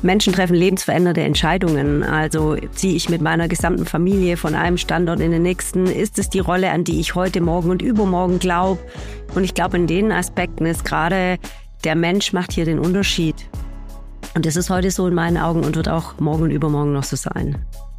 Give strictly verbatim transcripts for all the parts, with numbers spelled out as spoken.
Menschen treffen lebensverändernde Entscheidungen. Also ziehe ich mit meiner gesamten Familie von einem Standort in den nächsten? Ist es die Rolle, an die ich heute, morgen und übermorgen glaube? Und ich glaube, in den Aspekten ist gerade der Mensch macht hier den Unterschied. Und das ist heute so in meinen Augen und wird auch morgen und übermorgen noch so sein.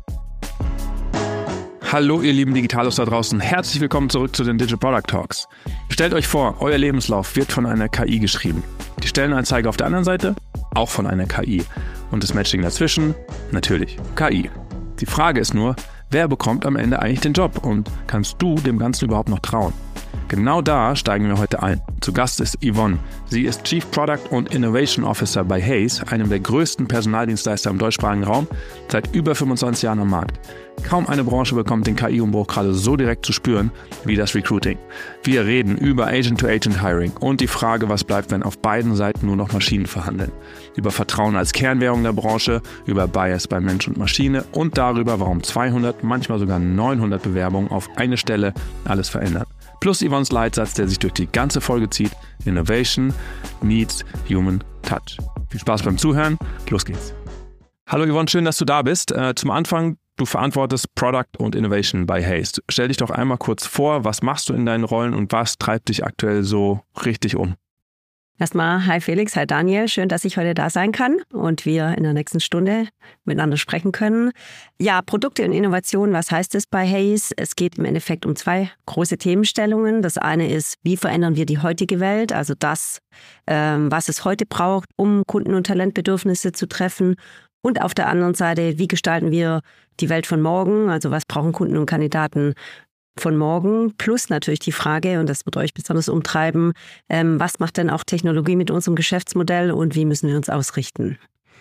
Hallo ihr lieben Digitalos da draußen, herzlich willkommen zurück zu den Digital Product Talks. Stellt euch vor, euer Lebenslauf wird von einer K I geschrieben. Die Stellenanzeige auf der anderen Seite, auch von einer K I. Und das Matching dazwischen, natürlich K I. Die Frage ist nur, wer bekommt am Ende eigentlich den Job und kannst du dem Ganzen überhaupt noch trauen? Genau da steigen wir heute ein. Zu Gast ist Yvonne. Sie ist Chief Product und Innovation Officer bei Hays, einem der größten Personaldienstleister im deutschsprachigen Raum, seit über fünfundzwanzig Jahren am Markt. Kaum eine Branche bekommt den K I-Umbruch gerade so direkt zu spüren wie das Recruiting. Wir reden über Agent-to-Agent-Hiring und die Frage, was bleibt, wenn auf beiden Seiten nur noch Maschinen verhandeln. Über Vertrauen als Kernwährung der Branche, über Bias bei Mensch und Maschine und darüber, warum zweihundert, manchmal sogar neunhundert Bewerbungen auf eine Stelle alles verändern. Plus Yvonnes Leitsatz, der sich durch die ganze Folge zieht: Innovation needs human touch. Viel Spaß beim Zuhören, los geht's. Hallo Yvonne, schön, dass du da bist. Äh, zum Anfang, du verantwortest Product und Innovation bei Hays. Stell dich doch einmal kurz vor, was machst du in deinen Rollen und was treibt dich aktuell so richtig um? Erstmal, hi Felix, hi Daniel, schön, dass ich heute da sein kann und wir in der nächsten Stunde miteinander sprechen können. Ja, Produkte und Innovation, was heißt es bei Hays? Es geht im Endeffekt um zwei große Themenstellungen. Das eine ist, wie verändern wir die heutige Welt, also das, ähm, was es heute braucht, um Kunden- und Talentbedürfnisse zu treffen. Und auf der anderen Seite, wie gestalten wir die Welt von morgen, also was brauchen Kunden und Kandidaten von morgen, plus natürlich die Frage, und das wird euch besonders umtreiben, ähm, was macht denn auch Technologie mit unserem Geschäftsmodell und wie müssen wir uns ausrichten?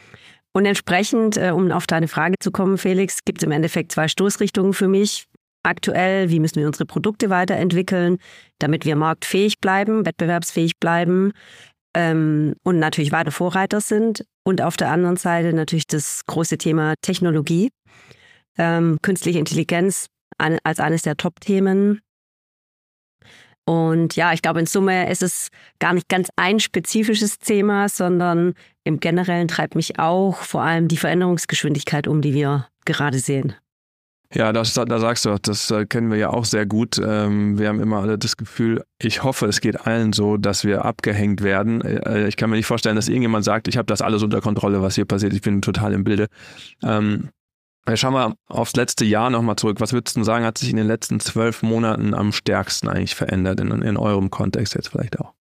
Und entsprechend, äh, um auf deine Frage zu kommen, Felix, gibt es im Endeffekt zwei Stoßrichtungen für mich. Aktuell, wie müssen wir unsere Produkte weiterentwickeln, damit wir marktfähig bleiben, wettbewerbsfähig bleiben ähm, und natürlich weiter Vorreiter sind. Und auf der anderen Seite natürlich das große Thema Technologie, ähm, künstliche Intelligenz, als eines der Top-Themen. Und ja, ich glaube, in Summe ist es gar nicht ganz ein spezifisches Thema, sondern im Generellen treibt mich auch vor allem die Veränderungsgeschwindigkeit um, die wir gerade sehen. Ja, das, da sagst du, das kennen wir ja auch sehr gut. Wir haben immer alle das Gefühl, ich hoffe, es geht allen so, dass wir abgehängt werden. Ich kann mir nicht vorstellen, dass irgendjemand sagt, ich habe das alles unter Kontrolle, was hier passiert. Ich bin total im Bilde. Schauen wir aufs letzte Jahr nochmal zurück. Was würdest du sagen, hat sich in den letzten zwölf Monaten am stärksten eigentlich verändert, in, in eurem Kontext jetzt vielleicht auch?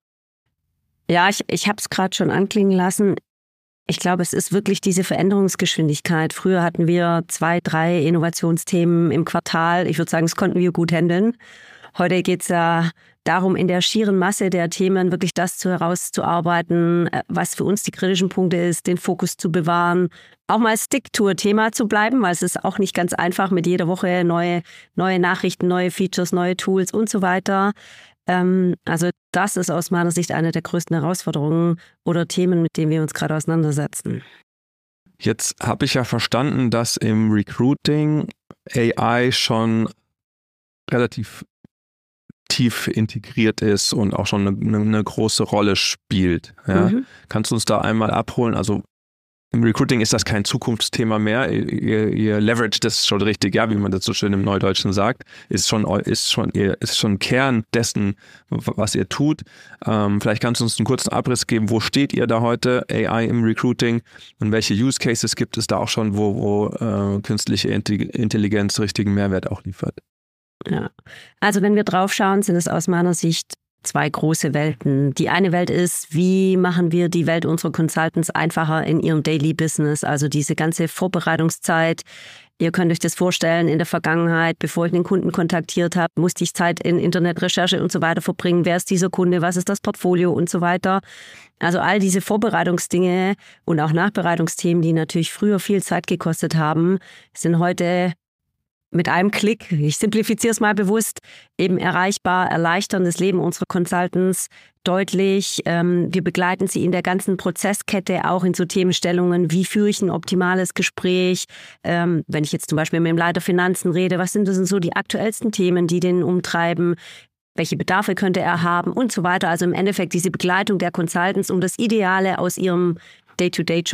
Ja, ich, ich habe es gerade schon anklingen lassen. Ich glaube, es ist wirklich diese Veränderungsgeschwindigkeit. Früher hatten wir zwei, drei Innovationsthemen im Quartal. Ich würde sagen, das konnten wir gut handeln. Heute geht es ja darum, in der schieren Masse der Themen wirklich das zu herauszuarbeiten, was für uns die kritischen Punkte ist, den Fokus zu bewahren, auch mal Stick-to-Thema zu bleiben, weil es ist auch nicht ganz einfach mit jeder Woche neue, neue Nachrichten, neue Features, neue Tools und so weiter. Ähm, also das ist aus meiner Sicht eine der größten Herausforderungen oder Themen, mit denen wir uns gerade auseinandersetzen. Jetzt habe ich ja verstanden, dass im Recruiting A I schon relativ tief integriert ist und auch schon eine, eine große Rolle spielt. Ja? Mhm. Kannst du uns da einmal abholen? Also im Recruiting ist das kein Zukunftsthema mehr. Ihr, ihr leveragt das schon richtig, ja, wie man das so schön im Neudeutschen sagt. Ist schon, ist schon, ist schon Kern dessen, was ihr tut. Ähm, vielleicht kannst du uns einen kurzen Abriss geben. Wo steht ihr da heute, A I im Recruiting? Und welche Use Cases gibt es da auch schon, wo, wo äh, künstliche Intelligenz richtigen Mehrwert auch liefert? Ja, also wenn wir drauf schauen, sind es aus meiner Sicht zwei große Welten. Die eine Welt ist, wie machen wir die Welt unserer Consultants einfacher in ihrem Daily Business, also diese ganze Vorbereitungszeit. Ihr könnt euch das vorstellen, in der Vergangenheit, bevor ich einen Kunden kontaktiert habe, musste ich Zeit in Internetrecherche und so weiter verbringen. Wer ist dieser Kunde? Was ist das Portfolio und so weiter? Also all diese Vorbereitungsdinge und auch Nachbereitungsthemen, die natürlich früher viel Zeit gekostet haben, sind heute mit einem Klick, ich simplifiziere es mal bewusst, eben erreichbar, erleichtern das Leben unserer Consultants deutlich. Wir begleiten sie in der ganzen Prozesskette, auch in so Themenstellungen, wie führe ich ein optimales Gespräch. Wenn ich jetzt zum Beispiel mit dem Leiter Finanzen rede, was sind das denn so die aktuellsten Themen, die den umtreiben? Welche Bedarfe könnte er haben und so weiter. Also im Endeffekt diese Begleitung der Consultants, um das Ideale aus ihrem Day-to-Day-Job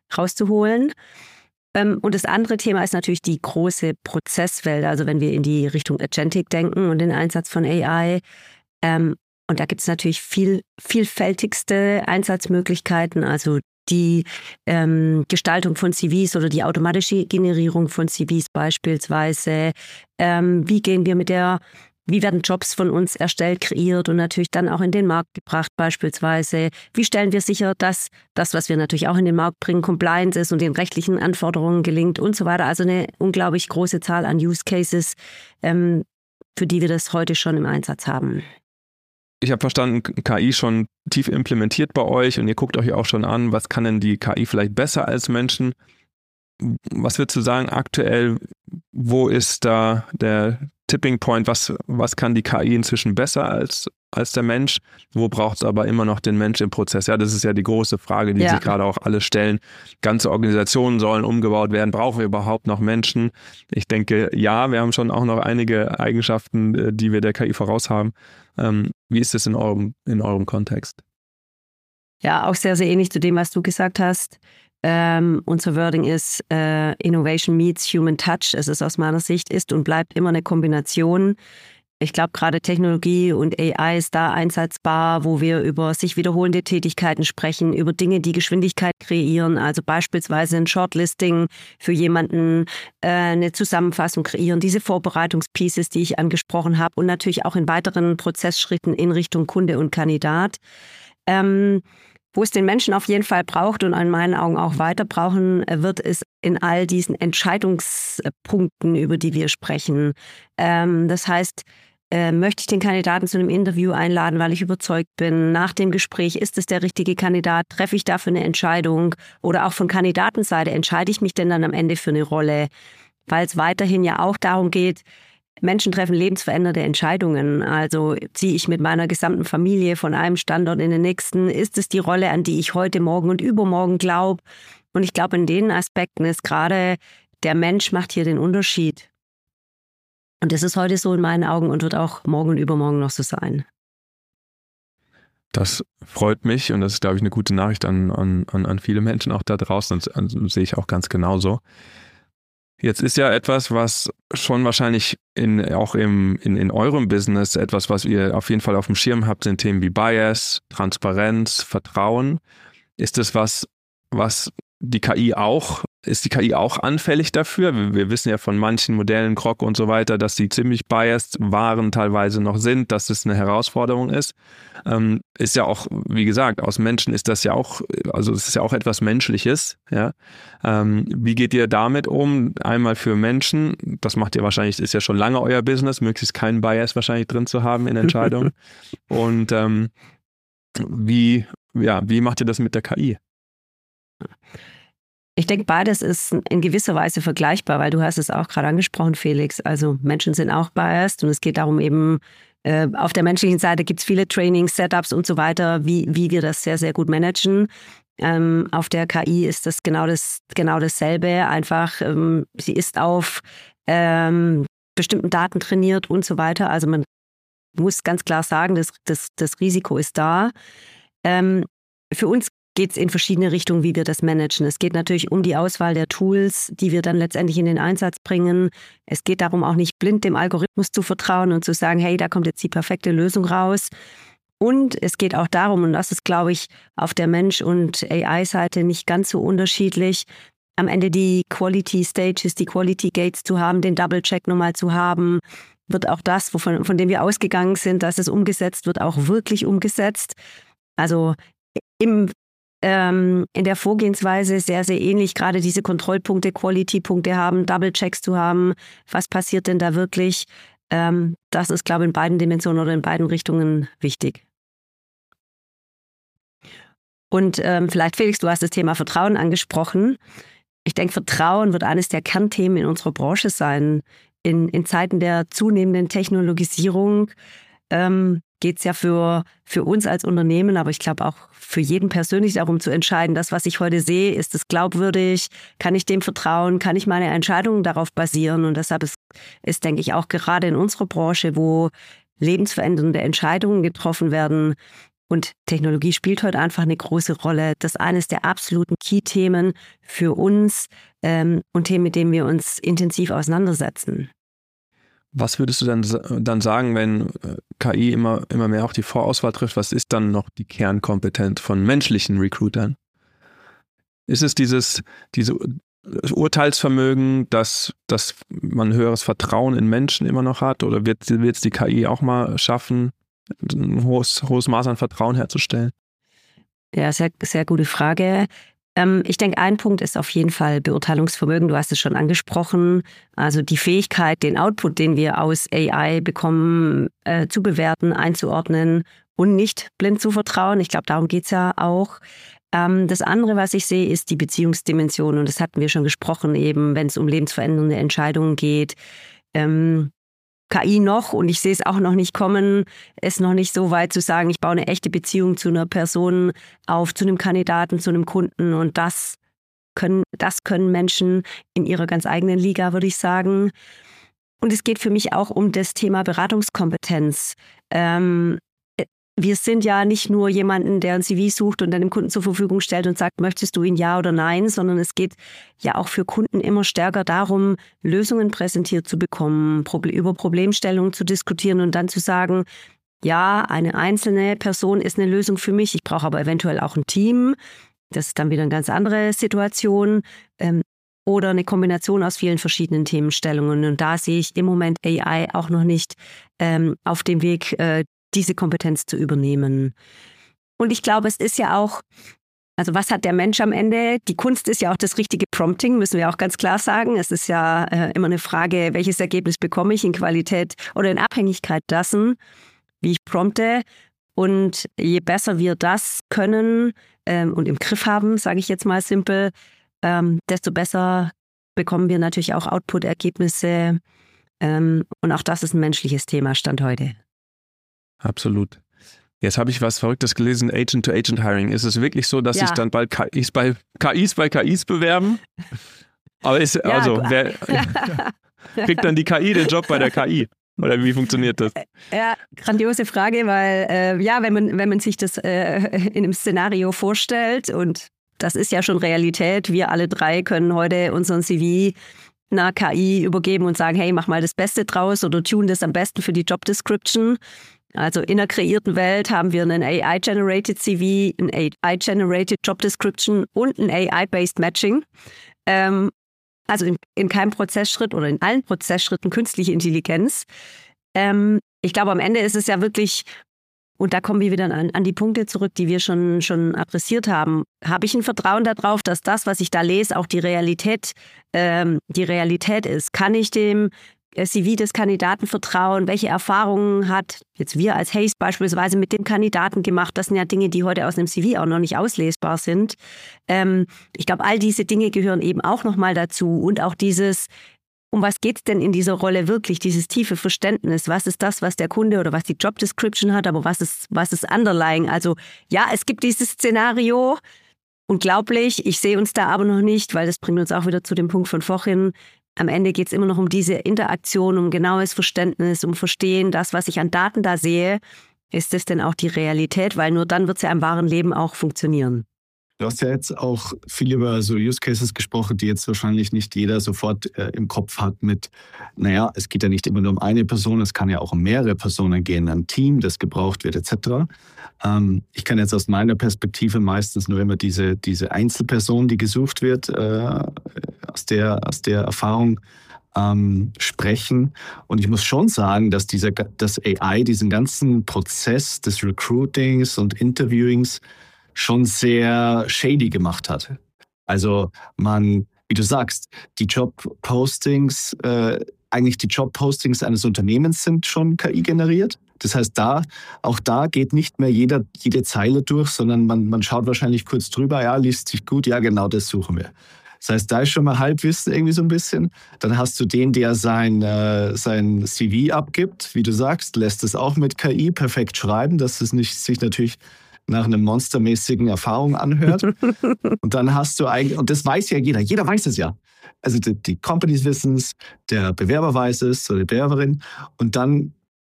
rauszuholen. Und das andere Thema ist natürlich die große Prozesswelt, also wenn wir in die Richtung Agentic denken und den Einsatz von A I. Und da gibt es natürlich viel vielfältigste Einsatzmöglichkeiten, also die ähm, Gestaltung von C Vs oder die automatische Generierung von C Vs beispielsweise. Ähm, wie gehen wir mit der, wie werden Jobs von uns erstellt, kreiert und natürlich dann auch in den Markt gebracht beispielsweise. Wie stellen wir sicher, dass das, was wir natürlich auch in den Markt bringen, Compliance ist und den rechtlichen Anforderungen gelingt und so weiter. Also eine unglaublich große Zahl an Use Cases, ähm, für die wir das heute schon im Einsatz haben. Ich habe verstanden, K I schon tief implementiert bei euch und ihr guckt euch auch schon an, was kann denn die K I vielleicht besser als Menschen? Was würdest du sagen aktuell, wo ist da der Tipping Point, was, was kann die K I inzwischen besser als, als der Mensch? Wo braucht es aber immer noch den Mensch im Prozess? Ja, das ist ja die große Frage, die ja. sich gerade auch alle stellen. Ganze Organisationen sollen umgebaut werden. Brauchen wir überhaupt noch Menschen? Ich denke, ja, wir haben schon auch noch einige Eigenschaften, die wir der K I voraus haben. Ähm, wie ist das in eurem, in eurem Kontext? Ja, auch sehr, sehr ähnlich zu dem, was du gesagt hast. Ähm, unser Wording ist äh, Innovation meets Human Touch. Es ist aus meiner Sicht, ist und bleibt immer eine Kombination. Ich glaube, gerade Technologie und A I ist da einsetzbar, wo wir über sich wiederholende Tätigkeiten sprechen, über Dinge, die Geschwindigkeit kreieren, also beispielsweise ein Shortlisting für jemanden, äh, eine Zusammenfassung kreieren, diese Vorbereitungspieces, die ich angesprochen habe und natürlich auch in weiteren Prozessschritten in Richtung Kunde und Kandidat. Ähm, Wo es den Menschen auf jeden Fall braucht und in meinen Augen auch weiter brauchen wird, ist in all diesen Entscheidungspunkten, über die wir sprechen. Ähm, das heißt, äh, möchte ich den Kandidaten zu einem Interview einladen, weil ich überzeugt bin, nach dem Gespräch, ist es der richtige Kandidat, treffe ich dafür eine Entscheidung? Oder auch von Kandidatenseite, entscheide ich mich denn dann am Ende für eine Rolle? Weil es weiterhin ja auch darum geht, Menschen treffen lebensverändernde Entscheidungen. Also ziehe ich mit meiner gesamten Familie von einem Standort in den nächsten? Ist es die Rolle, an die ich heute, morgen und übermorgen glaube? Und ich glaube, in den Aspekten ist gerade der Mensch macht hier den Unterschied. Und das ist heute so in meinen Augen und wird auch morgen und übermorgen noch so sein. Das freut mich und das ist, glaube ich, eine gute Nachricht an, an, an viele Menschen auch da draußen. Das, das sehe ich auch ganz genauso. Jetzt ist ja etwas, was schon wahrscheinlich in, auch im, in, in eurem Business etwas, was ihr auf jeden Fall auf dem Schirm habt, sind Themen wie Bias, Transparenz, Vertrauen. Ist das was, was die K I auch, ist die K I auch anfällig dafür? Wir, wir wissen ja von manchen Modellen, Grok und so weiter, dass die ziemlich biased waren, teilweise noch sind, dass es eine Herausforderung ist. Ähm, ist ja auch, wie gesagt, aus Menschen ist das ja auch, also es ist ja auch etwas Menschliches. Ja? Ähm, wie geht ihr damit um? Einmal für Menschen, das macht ihr wahrscheinlich, ist ja schon lange euer Business, möglichst keinen Bias wahrscheinlich drin zu haben in Entscheidungen. Und ähm, wie, ja, wie macht ihr das mit der K I? Ich denke, beides ist in gewisser Weise vergleichbar, weil du hast es auch gerade angesprochen, Felix. Also Menschen sind auch biased und es geht darum eben, äh, auf der menschlichen Seite gibt es viele Trainings, Setups und so weiter, wie, wie wir das sehr, sehr gut managen. Ähm, auf der K I ist das genau, das, genau dasselbe. Einfach, ähm, sie ist auf ähm, bestimmten Daten trainiert und so weiter. Also man muss ganz klar sagen, das, das, das Risiko ist da. Ähm, für uns geht es in verschiedene Richtungen, wie wir das managen. Es geht natürlich um die Auswahl der Tools, die wir dann letztendlich in den Einsatz bringen. Es geht darum, auch nicht blind dem Algorithmus zu vertrauen und zu sagen, hey, da kommt jetzt die perfekte Lösung raus. Und es geht auch darum, und das ist, glaube ich, auf der Mensch- und A I-Seite nicht ganz so unterschiedlich, am Ende die Quality Stages, die Quality Gates zu haben, den Double-Check nochmal zu haben. Wird auch das, wovon, von dem wir ausgegangen sind, dass es umgesetzt wird, auch wirklich umgesetzt. Also im Ähm, in der Vorgehensweise sehr, sehr ähnlich, gerade diese Kontrollpunkte, Quality-Punkte haben, Double-Checks zu haben. Was passiert denn da wirklich? Ähm, das ist, glaube ich, in beiden Dimensionen oder in beiden Richtungen wichtig. Und ähm, vielleicht, Felix, du hast das Thema Vertrauen angesprochen. Ich denke, Vertrauen wird eines der Kernthemen in unserer Branche sein. In, in Zeiten der zunehmenden Technologisierung ähm, geht es ja für, für uns als Unternehmen, aber ich glaube auch für jeden persönlich darum zu entscheiden, das, was ich heute sehe, ist es glaubwürdig, kann ich dem vertrauen, kann ich meine Entscheidungen darauf basieren? Und deshalb ist, ist, denke ich, auch gerade in unserer Branche, wo lebensverändernde Entscheidungen getroffen werden, Und Technologie spielt heute einfach eine große Rolle. Das ist eines der absoluten Key-Themen für uns ähm, und Themen, mit denen wir uns intensiv auseinandersetzen. Was würdest du dann, dann sagen, wenn K I immer, immer mehr auch die Vorauswahl trifft? Was ist dann noch die Kernkompetenz von menschlichen Recruitern? Ist es dieses, diese Urteilsvermögen, dass, dass man höheres Vertrauen in Menschen immer noch hat? Oder wird es die K I auch mal schaffen, ein hohes, hohes Maß an Vertrauen herzustellen? Ja, sehr, sehr gute Frage. Ähm, ich denke, ein Punkt ist auf jeden Fall Beurteilungsvermögen. Du hast es schon angesprochen. Also die Fähigkeit, den Output, den wir aus A I bekommen, äh, zu bewerten, einzuordnen und nicht blind zu vertrauen. Ich glaube, darum geht's ja auch. Ähm, das andere, was ich sehe, ist die Beziehungsdimension. Und das hatten wir schon gesprochen, eben wenn es um lebensverändernde Entscheidungen geht. Ähm, K I noch, und ich sehe es auch noch nicht kommen, ist noch nicht so weit zu sagen, ich baue eine echte Beziehung zu einer Person auf, zu einem Kandidaten, zu einem Kunden, und das können, das können Menschen in ihrer ganz eigenen Liga, würde ich sagen. Und es geht für mich auch um das Thema Beratungskompetenz. Ähm, wir sind ja nicht nur jemanden, der ein C V sucht und dann dem Kunden zur Verfügung stellt und sagt, möchtest du ihn ja oder nein, sondern es geht ja auch für Kunden immer stärker darum, Lösungen präsentiert zu bekommen, über Problemstellungen zu diskutieren und dann zu sagen, ja, eine einzelne Person ist eine Lösung für mich, ich brauche aber eventuell auch ein Team. Das ist dann wieder eine ganz andere Situation. Ähm, oder eine Kombination aus vielen verschiedenen Themenstellungen. Und da sehe ich im Moment A I auch noch nicht ähm, auf dem Weg, äh, diese Kompetenz zu übernehmen. Und ich glaube, es ist ja auch, also was hat der Mensch am Ende? Die Kunst ist ja auch das richtige Prompting, müssen wir auch ganz klar sagen. Es ist ja äh, immer eine Frage, welches Ergebnis bekomme ich in Qualität oder in Abhängigkeit dessen, wie ich prompte. Und je besser wir das können ähm, und im Griff haben, sage ich jetzt mal simpel, ähm, desto besser bekommen wir natürlich auch Output-Ergebnisse. Ähm, und auch das ist ein menschliches Thema, Stand heute. Absolut. Jetzt habe ich was Verrücktes gelesen, Agent-to-Agent-Hiring. Ist es wirklich so, dass ja. sich dann bald K Is bei K Is bei K Is bewerben? Aber ist, ja, also, wer kriegt dann die K I den Job bei der K I? Oder wie funktioniert das? Ja, grandiose Frage, weil äh, ja, wenn man, wenn man sich das äh, in einem Szenario vorstellt, und das ist ja schon Realität, wir alle drei können heute unseren C V einer K I übergeben und sagen, hey, mach mal das Beste draus oder tune das am besten für die Job Description. Also in einer kreierten Welt haben wir einen A I-generated C V, ein A I-generated Job Description und ein A I-based Matching. Ähm, also in, in keinem Prozessschritt oder in allen Prozessschritten künstliche Intelligenz. Ähm, ich glaube, am Ende ist es ja wirklich, und da kommen wir wieder an, an die Punkte zurück, die wir schon, schon adressiert haben. Habe ich ein Vertrauen darauf, dass das, was ich da lese, auch die Realität, ähm, die Realität ist? Kann ich dem C V des Kandidaten vertrauen? Welche Erfahrungen hat jetzt wir als Hays beispielsweise mit dem Kandidaten gemacht? Das sind ja Dinge, die heute aus einem C V auch noch nicht auslesbar sind. Ähm, ich glaube, all diese Dinge gehören eben auch nochmal dazu. Und auch dieses, um was geht es denn in dieser Rolle wirklich? Dieses tiefe Verständnis. Was ist das, was der Kunde oder was die Job Description hat, aber was ist, was ist underlying? Also ja, es gibt dieses Szenario. Unglaublich. Ich sehe uns da aber noch nicht, weil das bringt uns auch wieder zu dem Punkt von vorhin. Am Ende geht es immer noch um diese Interaktion, um genaues Verständnis, um Verstehen, das, was ich an Daten da sehe, ist das denn auch die Realität? Weil nur dann wird es ja im wahren Leben auch funktionieren. Du hast ja jetzt auch viel über so Use Cases gesprochen, die jetzt wahrscheinlich nicht jeder sofort äh, im Kopf hat mit, naja, es geht ja nicht immer nur um eine Person, es kann ja auch um mehrere Personen gehen, ein Team, das gebraucht wird et cetera. Ähm, ich kann jetzt aus meiner Perspektive meistens nur immer diese, diese Einzelperson, die gesucht wird, äh, aus der, aus der Erfahrung ähm, sprechen. Und ich muss schon sagen, dass dieser, das A I diesen ganzen Prozess des Recruitings und Interviewings schon sehr shady gemacht hat. Also man, wie du sagst, die Job-Postings, äh, eigentlich die Job-Postings eines Unternehmens sind schon K I generiert. Das heißt, da, auch da geht nicht mehr jeder, jede Zeile durch, sondern man, man schaut wahrscheinlich kurz drüber, ja, liest sich gut, ja, genau das suchen wir. Das heißt, da ist schon mal Halbwissen irgendwie so ein bisschen. Dann hast du den, der sein, äh, sein C V abgibt, wie du sagst, lässt es auch mit K I perfekt schreiben, dass es nicht sich natürlich nach einer monstermäßigen Erfahrung anhört. Und dann hast du eigentlich, und das weiß ja jeder, jeder weiß es ja. Also die, die Companies wissen es, der Bewerber weiß es oder die Bewerberin. Und dann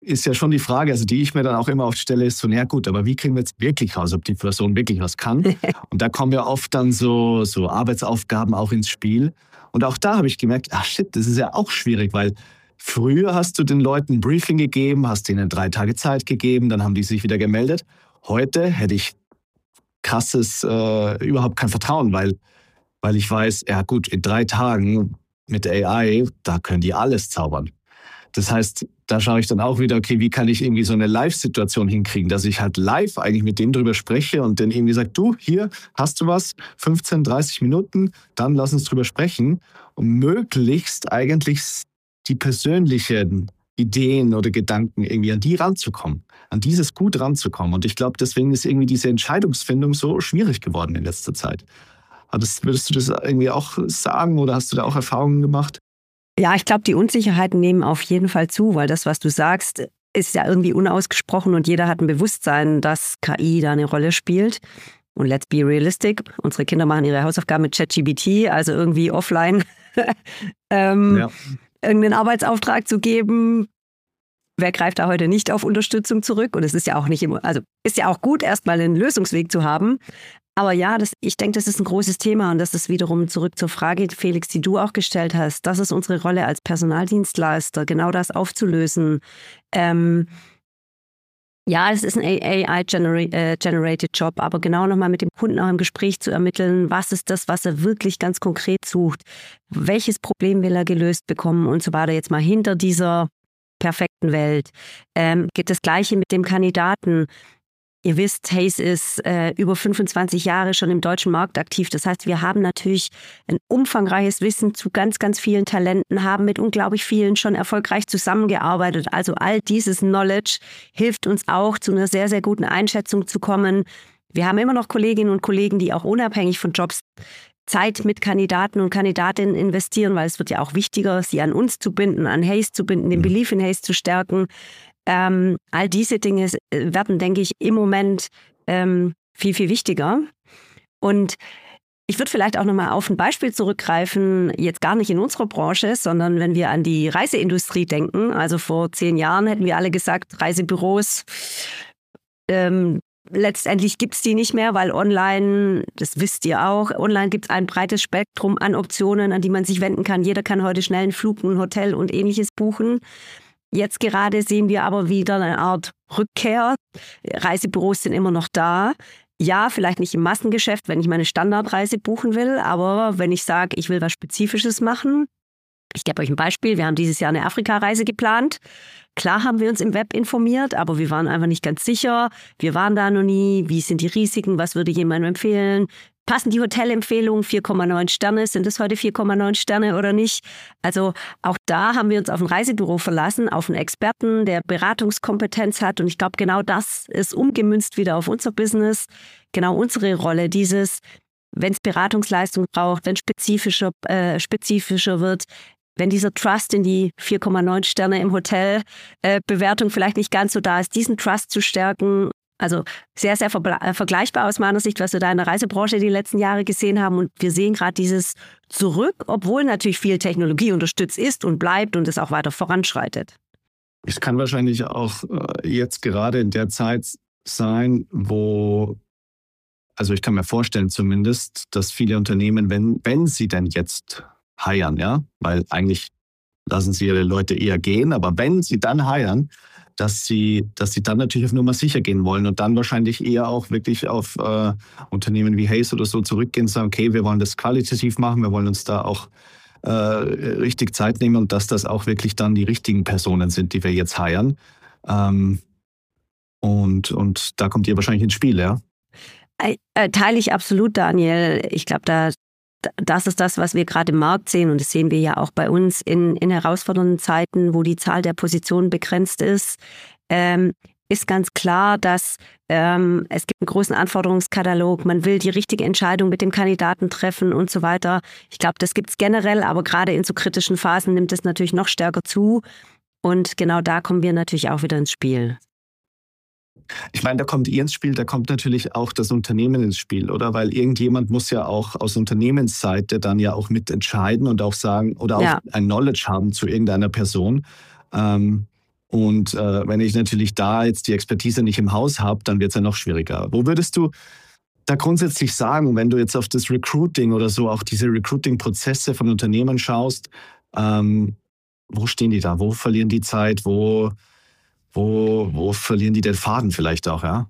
ist ja schon die Frage, also die ich mir dann auch immer oft stelle, ist so, na gut, aber wie kriegen wir jetzt wirklich raus, ob die Person wirklich was kann? Und da kommen ja oft dann so, so Arbeitsaufgaben auch ins Spiel. Und auch da habe ich gemerkt, ach shit, das ist ja auch schwierig, weil früher hast du den Leuten ein Briefing gegeben, hast ihnen drei Tage Zeit gegeben, dann haben die sich wieder gemeldet. Heute hätte ich krasses, äh, überhaupt kein Vertrauen, weil, weil ich weiß, ja gut, in drei Tagen mit A I, da können die alles zaubern. Das heißt, da schaue ich dann auch wieder, okay, wie kann ich irgendwie so eine Live-Situation hinkriegen, dass ich halt live eigentlich mit denen drüber spreche und dann irgendwie sage, du, hier hast du was, fünfzehn, dreißig Minuten, dann lass uns drüber sprechen, um möglichst eigentlich die persönlichen Ideen oder Gedanken irgendwie an die ranzukommen, an dieses Gut ranzukommen. Und ich glaube, deswegen ist irgendwie diese Entscheidungsfindung so schwierig geworden in letzter Zeit. Hattest, würdest du das irgendwie auch sagen oder hast du da auch Erfahrungen gemacht? Ja, ich glaube, die Unsicherheiten nehmen auf jeden Fall zu, weil das, was du sagst, ist ja irgendwie unausgesprochen und jeder hat ein Bewusstsein, dass K I da eine Rolle spielt. Und let's be realistic, unsere Kinder machen ihre Hausaufgaben mit ChatGPT, also irgendwie offline ähm, ja. irgendeinen Arbeitsauftrag zu geben. Wer greift da heute nicht auf Unterstützung zurück? Und es ist ja auch nicht immer, also ist ja auch gut, erstmal einen Lösungsweg zu haben. Aber ja, das, ich denke, das ist ein großes Thema und das ist wiederum zurück zur Frage, Felix, die du auch gestellt hast. Das ist unsere Rolle als Personaldienstleister, genau das aufzulösen. Ähm, ja, es ist ein A I-generated Job, aber genau nochmal mit dem Kunden auch im Gespräch zu ermitteln, was ist das, was er wirklich ganz konkret sucht, welches Problem will er gelöst bekommen und so weiter. Jetzt mal hinter dieser perfekten Welt. Ähm, geht das Gleiche mit dem Kandidaten. Ihr wisst, Hays ist äh, über fünfundzwanzig Jahre schon im deutschen Markt aktiv. Das heißt, wir haben natürlich ein umfangreiches Wissen zu ganz, ganz vielen Talenten, haben mit unglaublich vielen schon erfolgreich zusammengearbeitet. Also all dieses Knowledge hilft uns auch, zu einer sehr, sehr guten Einschätzung zu kommen. Wir haben immer noch Kolleginnen und Kollegen, die auch unabhängig von Jobs Zeit mit Kandidaten und Kandidatinnen investieren, weil es wird ja auch wichtiger, sie an uns zu binden, an Hays zu binden, den Belief in Hays zu stärken. Ähm, all diese Dinge werden, denke ich, im Moment ähm, viel, viel wichtiger. Und ich würde vielleicht auch nochmal auf ein Beispiel zurückgreifen, jetzt gar nicht in unserer Branche, sondern wenn wir an die Reiseindustrie denken. Also vor zehn Jahren hätten wir alle gesagt, Reisebüros, ähm, letztendlich gibt es die nicht mehr, weil online, das wisst ihr auch, online gibt es ein breites Spektrum an Optionen, an die man sich wenden kann. Jeder kann heute schnell einen Flug, ein Hotel und Ähnliches buchen. Jetzt gerade sehen wir aber wieder eine Art Rückkehr. Reisebüros sind immer noch da. Ja, vielleicht nicht im Massengeschäft, wenn ich meine Standardreise buchen will, aber wenn ich sage, ich will was Spezifisches machen. Ich gebe euch ein Beispiel. Wir haben dieses Jahr eine Afrika-Reise geplant. Klar haben wir uns im Web informiert, aber wir waren einfach nicht ganz sicher. Wir waren da noch nie. Wie sind die Risiken? Was würde jemandem empfehlen? Passen die Hotelempfehlungen vier Komma neun Sterne? Sind es heute vier Komma neun Sterne oder nicht? Also auch da haben wir uns auf ein Reisebüro verlassen, auf einen Experten, der Beratungskompetenz hat. Und ich glaube, genau das ist umgemünzt wieder auf unser Business. Genau unsere Rolle, dieses, wenn es Beratungsleistung braucht, wenn spezifischer, äh, spezifischer wird, wenn dieser Trust in die vier Komma neun Sterne im Hotel äh, Bewertung vielleicht nicht ganz so da ist, diesen Trust zu stärken. Also sehr, sehr ver- vergleichbar aus meiner Sicht, was wir da in der Reisebranche die letzten Jahre gesehen haben. Und wir sehen gerade dieses Zurück, obwohl natürlich viel Technologie unterstützt ist und bleibt und es auch weiter voranschreitet. Es kann wahrscheinlich auch jetzt gerade in der Zeit sein, wo, also ich kann mir vorstellen zumindest, dass viele Unternehmen, wenn, wenn sie denn jetzt hiren, ja, weil eigentlich lassen sie ihre Leute eher gehen, aber wenn sie dann hiren, dass sie, dass sie dann natürlich auf Nummer sicher gehen wollen und dann wahrscheinlich eher auch wirklich auf äh, Unternehmen wie Hays oder so zurückgehen und sagen, okay, wir wollen das qualitativ machen, wir wollen uns da auch äh, richtig Zeit nehmen und dass das auch wirklich dann die richtigen Personen sind, die wir jetzt hiren. Ähm, und, und da kommt ihr wahrscheinlich ins Spiel, ja? Äh, teile ich absolut, Daniel. Ich glaube, da das ist das, was wir gerade im Markt sehen und das sehen wir ja auch bei uns in, in herausfordernden Zeiten, wo die Zahl der Positionen begrenzt ist, ähm, ist ganz klar, dass ähm, es gibt einen großen Anforderungskatalog, man will die richtige Entscheidung mit dem Kandidaten treffen und so weiter. Ich glaube, das gibt es generell, aber gerade in so kritischen Phasen nimmt es natürlich noch stärker zu und genau da kommen wir natürlich auch wieder ins Spiel. Ich meine, da kommt ihr ins Spiel, da kommt natürlich auch das Unternehmen ins Spiel, oder? Weil irgendjemand muss ja auch aus Unternehmensseite dann ja auch mitentscheiden und auch sagen oder auch ja. ein Knowledge haben zu irgendeiner Person. Und Und äh, wenn ich natürlich da jetzt die Expertise nicht im Haus habe, dann wird es ja noch schwieriger. Wo würdest du da grundsätzlich sagen, wenn du jetzt auf das Recruiting oder so, auch diese Recruiting-Prozesse von Unternehmen schaust, ähm, wo stehen die da? Wo verlieren die Zeit? Wo, wo, wo verlieren die den Faden vielleicht auch, ja?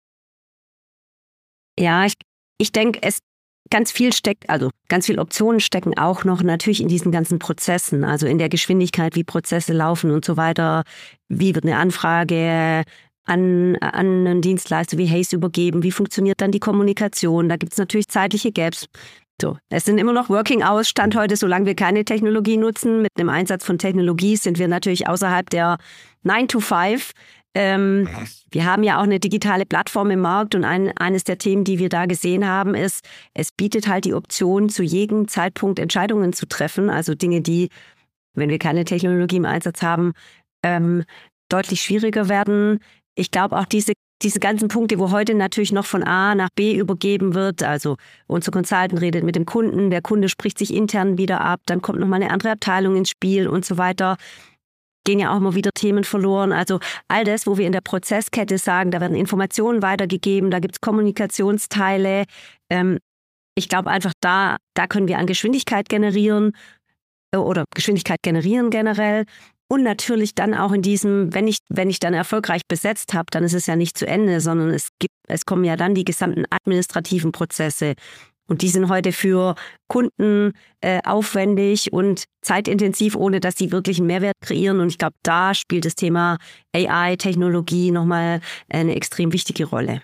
Ja, ich, ich denke, es ganz viel steckt, also ganz viele Optionen stecken auch noch natürlich in diesen ganzen Prozessen, also in der Geschwindigkeit, wie Prozesse laufen und so weiter. Wie wird eine Anfrage an, an einen Dienstleister wie Hays übergeben? Wie funktioniert dann die Kommunikation? Da gibt es natürlich zeitliche Gaps. So, es sind immer noch Working Hours, Stand heute, solange wir keine Technologie nutzen. Mit dem Einsatz von Technologie sind wir natürlich außerhalb der nine to five. Ähm, wir haben ja auch eine digitale Plattform im Markt und ein, eines der Themen, die wir da gesehen haben, ist, es bietet halt die Option, zu jedem Zeitpunkt Entscheidungen zu treffen. Also Dinge, die, wenn wir keine Technologie im Einsatz haben, ähm, deutlich schwieriger werden. Ich glaube auch diese, diese ganzen Punkte, wo heute natürlich noch von A nach B übergeben wird, also unser Consultant redet mit dem Kunden, der Kunde spricht sich intern wieder ab, dann kommt nochmal eine andere Abteilung ins Spiel und so weiter. Gehen ja auch immer wieder Themen verloren. Also all das, wo wir in der Prozesskette sagen, da werden Informationen weitergegeben, da gibt es Kommunikationsteile. Ähm, ich glaube einfach, da, da können wir an Geschwindigkeit generieren äh, oder Geschwindigkeit generieren generell. Und natürlich dann auch in diesem, wenn ich, wenn ich dann erfolgreich besetzt habe, dann ist es ja nicht zu Ende, sondern es gibt, es kommen ja dann die gesamten administrativen Prozesse. Und die sind heute für Kunden äh, aufwendig und zeitintensiv, ohne dass sie wirklich einen Mehrwert kreieren. Und ich glaube, da spielt das Thema A I-Technologie nochmal eine extrem wichtige Rolle.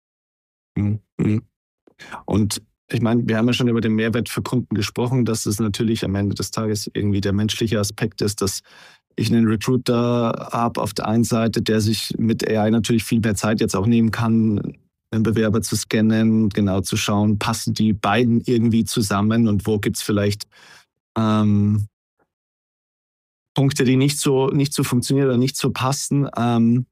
Und ich meine, wir haben ja schon über den Mehrwert für Kunden gesprochen, dass es natürlich am Ende des Tages irgendwie der menschliche Aspekt ist, dass ich einen Recruiter habe auf der einen Seite, der sich mit A I natürlich viel mehr Zeit jetzt auch nehmen kann, einen Bewerber zu scannen, genau zu schauen, passen die beiden irgendwie zusammen und wo gibt es vielleicht ähm, Punkte, die nicht so, nicht so funktionieren oder nicht so passen. Ähm,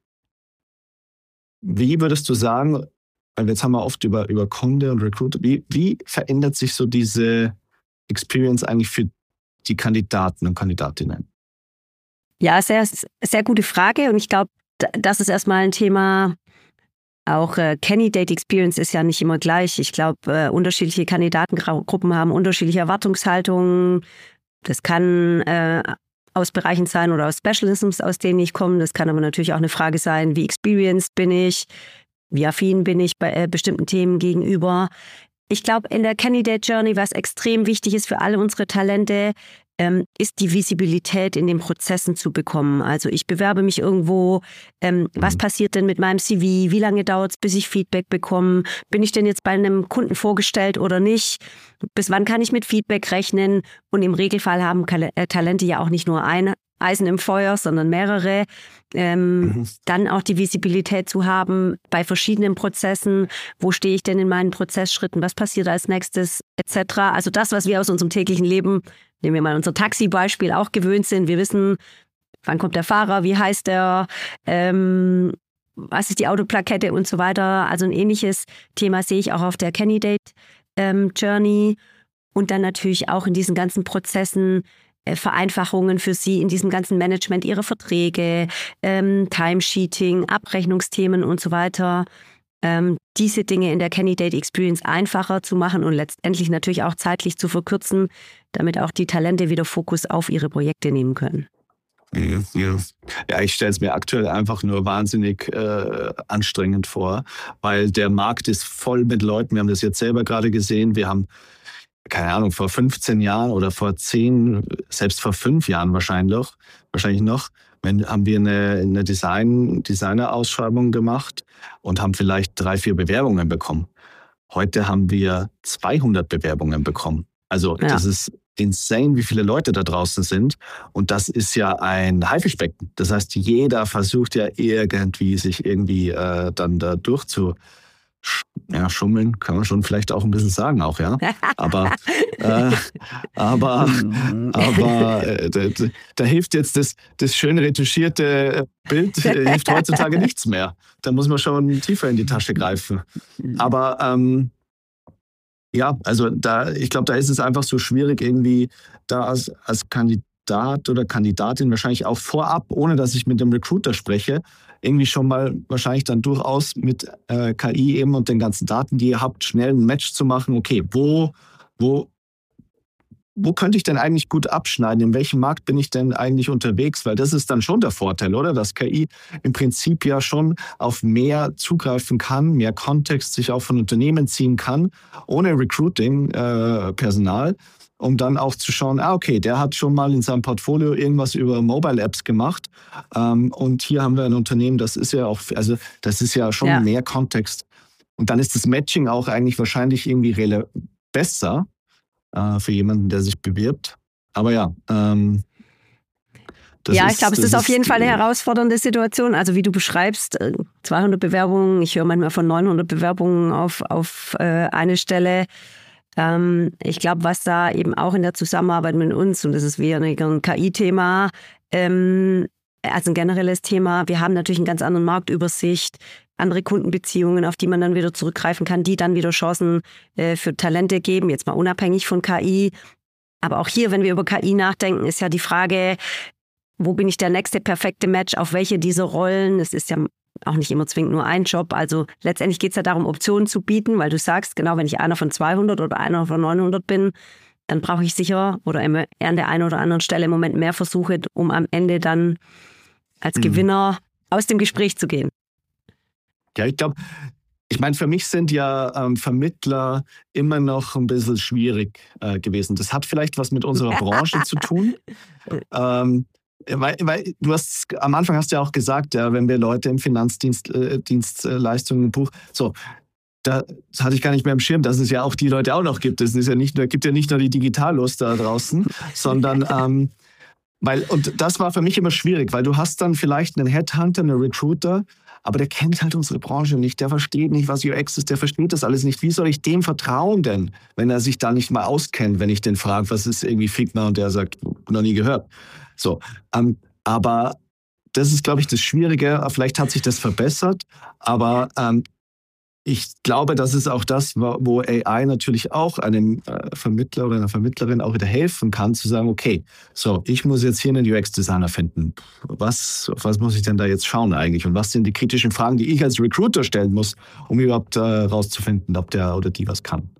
wie würdest du sagen, weil jetzt haben wir oft über, über Kunde und Recruiter, wie, wie verändert sich so diese Experience eigentlich für die Kandidaten und Kandidatinnen? Ja, sehr, sehr gute Frage und ich glaube, das ist erstmal ein Thema. Auch äh, Candidate Experience ist ja nicht immer gleich. Ich glaube, äh, unterschiedliche Kandidatengruppen haben unterschiedliche Erwartungshaltungen. Das kann äh, aus Bereichen sein oder aus Specialisms, aus denen ich komme. Das kann aber natürlich auch eine Frage sein, wie experienced bin ich, wie affin bin ich bei äh, bestimmten Themen gegenüber. Ich glaube, in der Candidate Journey, was extrem wichtig ist für alle unsere Talente, ähm, ist die Visibilität in den Prozessen zu bekommen. Also ich bewerbe mich irgendwo, ähm, mhm. was passiert denn mit meinem C V? Wie lange dauert es, bis ich Feedback bekomme? Bin ich denn jetzt bei einem Kunden vorgestellt oder nicht? Bis wann kann ich mit Feedback rechnen? Und im Regelfall haben Talente ja auch nicht nur ein Eisen im Feuer, sondern mehrere. Ähm, mhm. Dann auch die Visibilität zu haben bei verschiedenen Prozessen. Wo stehe ich denn in meinen Prozessschritten? Was passiert als nächstes? Etc. Also das, was wir aus unserem täglichen Leben, nehmen wir mal unser Taxi-Beispiel, auch gewöhnt sind. Wir wissen, wann kommt der Fahrer, wie heißt er, ähm, was ist die Autoplakette und so weiter. Also ein ähnliches Thema sehe ich auch auf der Candidate ähm, Journey. Und dann natürlich auch in diesen ganzen Prozessen Vereinfachungen für Sie in diesem ganzen Management Ihrer Verträge, ähm, Timesheeting, Abrechnungsthemen und so weiter. Ähm, diese Dinge in der Candidate Experience einfacher zu machen und letztendlich natürlich auch zeitlich zu verkürzen, damit auch die Talente wieder Fokus auf ihre Projekte nehmen können. Ja, ich stelle es mir aktuell einfach nur wahnsinnig äh, anstrengend vor, weil der Markt ist voll mit Leuten. Wir haben das jetzt selber gerade gesehen. Wir haben keine Ahnung, vor fünfzehn Jahren oder vor zehn, selbst vor fünf Jahren wahrscheinlich, wahrscheinlich noch, wenn, haben wir eine, eine Design, Designer-Ausschreibung gemacht und haben vielleicht drei, vier Bewerbungen bekommen. Heute haben wir zweihundert Bewerbungen bekommen. Also ja. Das ist insane, wie viele Leute da draußen sind. Und das ist ja ein Haifischbecken. Das heißt, jeder versucht ja irgendwie, sich irgendwie äh, dann da durchzu Ja, schummeln kann man schon vielleicht auch ein bisschen sagen, auch, ja. Aber, äh, aber, aber äh, da, da hilft jetzt das, das schön retuschierte Bild, äh, hilft heutzutage nichts mehr. Da muss man schon tiefer in die Tasche greifen. Aber ähm, ja, also da, ich glaube, da ist es einfach so schwierig, irgendwie da als, als Kandidat oder Kandidatin wahrscheinlich auch vorab, ohne dass ich mit dem Recruiter spreche, irgendwie schon mal wahrscheinlich dann durchaus mit äh, K I eben und den ganzen Daten, die ihr habt, schnell ein Match zu machen. Okay, wo, wo, wo könnte ich denn eigentlich gut abschneiden? In welchem Markt bin ich denn eigentlich unterwegs? Weil das ist dann schon der Vorteil, oder? Dass K I im Prinzip ja schon auf mehr zugreifen kann, mehr Kontext sich auch von Unternehmen ziehen kann, ohne Recruiting-Personal. Äh, um dann auch zu schauen, ah, okay, der hat schon mal in seinem Portfolio irgendwas über Mobile-Apps gemacht. Ähm, und hier haben wir ein Unternehmen, das ist ja auch, also das ist ja schon ja. mehr Kontext. Und dann ist das Matching auch eigentlich wahrscheinlich irgendwie rele- besser äh, für jemanden, der sich bewirbt. Aber ja, ähm, das ja, ist, ich glaube, es ist auf jeden Fall eine herausfordernde Situation. Also wie du beschreibst, zweihundert Bewerbungen, ich höre manchmal von neunhundert Bewerbungen auf, auf äh, eine Stelle. Ich glaube, was da eben auch in der Zusammenarbeit mit uns, und das ist weniger ein K I-Thema, ähm, also ein generelles Thema, wir haben natürlich einen ganz anderen Marktübersicht, andere Kundenbeziehungen, auf die man dann wieder zurückgreifen kann, die dann wieder Chancen äh, für Talente geben, jetzt mal unabhängig von K I. Aber auch hier, wenn wir über K I nachdenken, ist ja die Frage, wo bin ich der nächste perfekte Match, auf welche dieser Rollen? Es ist ja auch nicht immer zwingend nur ein Job. Also letztendlich geht es ja darum, Optionen zu bieten, weil du sagst, genau, wenn ich einer von zweihundert oder einer von neunhundert bin, dann brauche ich sicher oder an der einen oder anderen Stelle im Moment mehr Versuche, um am Ende dann als mhm. Gewinner aus dem Gespräch zu gehen. Ja, ich glaube, ich meine, für mich sind ja ähm, Vermittler immer noch ein bisschen schwierig äh, gewesen. Das hat vielleicht was mit unserer Branche zu tun. Ähm, Weil, weil du hast am Anfang hast du ja auch gesagt, ja, wenn wir Leute im Finanzdienstleistungen äh, buchen, so, da, das hatte ich gar nicht mehr im Schirm, dass es ja auch die Leute auch noch gibt. Es ist ja nicht nur, gibt ja nicht nur die Digitallos da draußen, sondern ähm, weil, und das war für mich immer schwierig, weil du hast dann vielleicht einen Headhunter, einen Recruiter, aber der kennt halt unsere Branche nicht, der versteht nicht, was U X ist, der versteht das alles nicht. Wie soll ich dem vertrauen denn, wenn er sich da nicht mal auskennt, wenn ich den frage, was ist irgendwie Figma, und der sagt, noch nie gehört. So, ähm, aber das ist, glaube ich, das Schwierige. Vielleicht hat sich das verbessert, aber ähm, ich glaube, das ist auch das, wo A I natürlich auch einem äh, Vermittler oder einer Vermittlerin auch wieder helfen kann, zu sagen, okay, so, ich muss jetzt hier einen U X-Designer finden. Was, was muss ich denn da jetzt schauen eigentlich? Und was sind die kritischen Fragen, die ich als Recruiter stellen muss, um überhaupt äh, rauszufinden, ob der oder die was kann?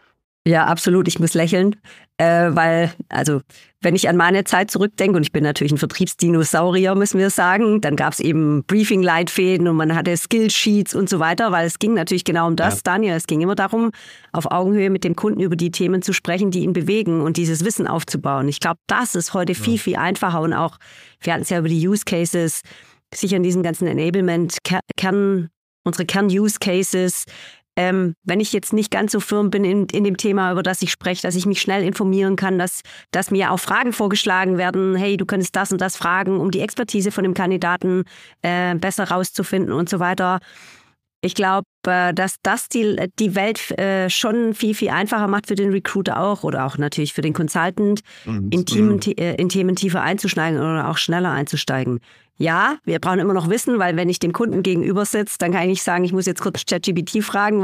Ja, absolut. Ich muss lächeln, äh, weil, also, wenn ich an meine Zeit zurückdenke, und ich bin natürlich ein Vertriebsdinosaurier, müssen wir sagen, dann gab es eben Briefing-Leitfäden und man hatte Skillsheets und so weiter, weil es ging natürlich genau um das, ja. Daniel, es ging immer darum, auf Augenhöhe mit dem Kunden über die Themen zu sprechen, die ihn bewegen und dieses Wissen aufzubauen. Ich glaube, das ist heute ja. viel, viel einfacher und auch, wir hatten es ja über die Use Cases, sicher in diesem ganzen Enablement, Kern, unsere Kern-Use Cases. Ähm, wenn ich jetzt nicht ganz so firm bin in, in dem Thema, über das ich spreche, dass ich mich schnell informieren kann, dass, dass mir auch Fragen vorgeschlagen werden, hey, du könntest das und das fragen, um die Expertise von dem Kandidaten äh, besser rauszufinden und so weiter. Ich glaube, äh, dass das die, die Welt äh, schon viel, viel einfacher macht für den Recruiter auch oder auch natürlich für den Consultant, und, in, Themen, äh, in Themen tiefer einzusteigen oder auch schneller einzusteigen. Ja, wir brauchen immer noch Wissen, weil wenn ich dem Kunden gegenüber sitze, dann kann ich nicht sagen, ich muss jetzt kurz ChatGPT fragen.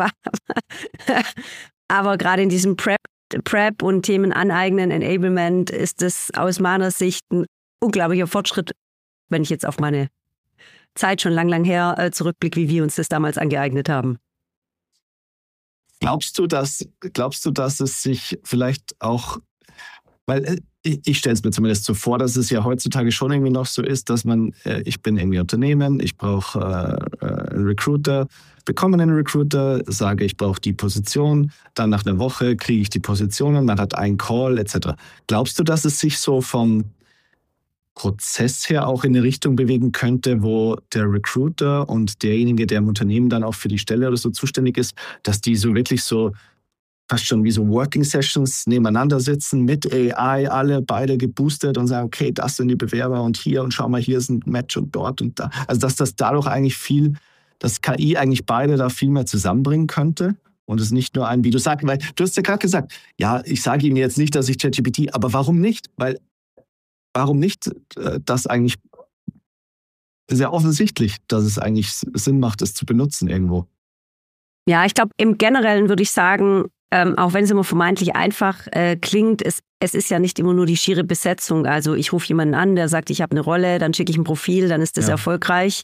Aber gerade in diesem Prep, Prep und Themen aneignen, Enablement, ist es aus meiner Sicht ein unglaublicher Fortschritt, wenn ich jetzt auf meine Zeit schon lang, lang her äh, zurückblicke, wie wir uns das damals angeeignet haben. Glaubst du, dass, glaubst du, dass es sich vielleicht auch, weil ich, ich stelle es mir zumindest so vor, dass es ja heutzutage schon irgendwie noch so ist, dass man, äh, ich bin irgendwie Unternehmen, ich brauche äh, einen Recruiter, bekomme einen Recruiter, sage, ich brauche die Position, dann nach einer Woche kriege ich die Positionen, man hat einen Call et cetera. Glaubst du, dass es sich so vom Prozess her auch in eine Richtung bewegen könnte, wo der Recruiter und derjenige, der im Unternehmen dann auch für die Stelle oder so zuständig ist, dass die so wirklich so fast schon wie so Working Sessions nebeneinander sitzen mit A I, alle beide geboostet und sagen, okay, das sind die Bewerber und hier und schau mal, hier ist ein Match und dort und da. Also dass das dadurch eigentlich viel, dass K I eigentlich beide da viel mehr zusammenbringen könnte und es nicht nur ein, wie du sagst, weil du hast ja gerade gesagt, ja, ich sage Ihnen jetzt nicht, dass ich ChatGPT, aber warum nicht? Weil Warum nicht das eigentlich? Ist ja offensichtlich, dass es eigentlich Sinn macht, es zu benutzen irgendwo. Ja, ich glaube, im Generellen würde ich sagen, Ähm, auch wenn es immer vermeintlich einfach äh, klingt, es, es ist ja nicht immer nur die schiere Besetzung. Also ich rufe jemanden an, der sagt, ich habe eine Rolle, dann schicke ich ein Profil, dann ist das ja. erfolgreich.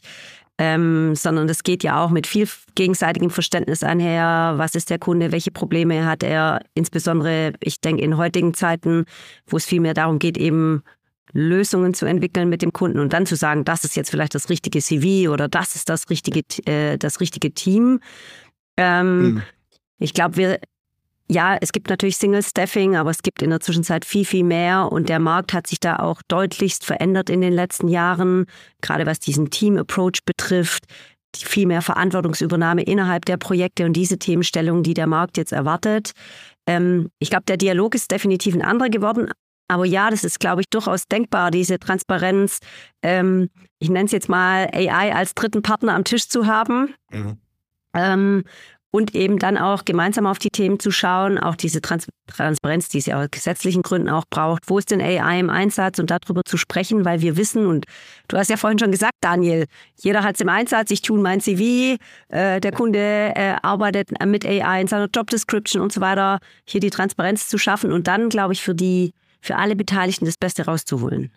Ähm, sondern das geht ja auch mit viel gegenseitigem Verständnis einher. Was ist der Kunde? Welche Probleme hat er? Insbesondere, ich denke, in heutigen Zeiten, wo es viel mehr darum geht, eben Lösungen zu entwickeln mit dem Kunden und dann zu sagen, das ist jetzt vielleicht das richtige C V oder das ist das richtige, äh, das richtige Team. Ähm, mhm. Ich glaube, wir Ja, es gibt natürlich Single-Staffing, aber es gibt in der Zwischenzeit viel, viel mehr und der Markt hat sich da auch deutlichst verändert in den letzten Jahren, gerade was diesen Team-Approach betrifft, die viel mehr Verantwortungsübernahme innerhalb der Projekte und diese Themenstellungen, die der Markt jetzt erwartet. Ähm, ich glaube, der Dialog ist definitiv ein anderer geworden, aber ja, das ist, glaube ich, durchaus denkbar, diese Transparenz, ähm, ich nenne es jetzt mal A I als dritten Partner am Tisch zu haben. Mhm. Ähm, Und eben dann auch gemeinsam auf die Themen zu schauen, auch diese Trans- Transparenz, die es ja aus gesetzlichen Gründen auch braucht. Wo ist denn A I im Einsatz und darüber zu sprechen, weil wir wissen, und du hast ja vorhin schon gesagt, Daniel, jeder hat es im Einsatz, ich tue mein C V, äh, der Kunde äh, arbeitet mit A I in seiner Job Description und so weiter, hier die Transparenz zu schaffen und dann, glaube ich, für die, für alle Beteiligten das Beste rauszuholen.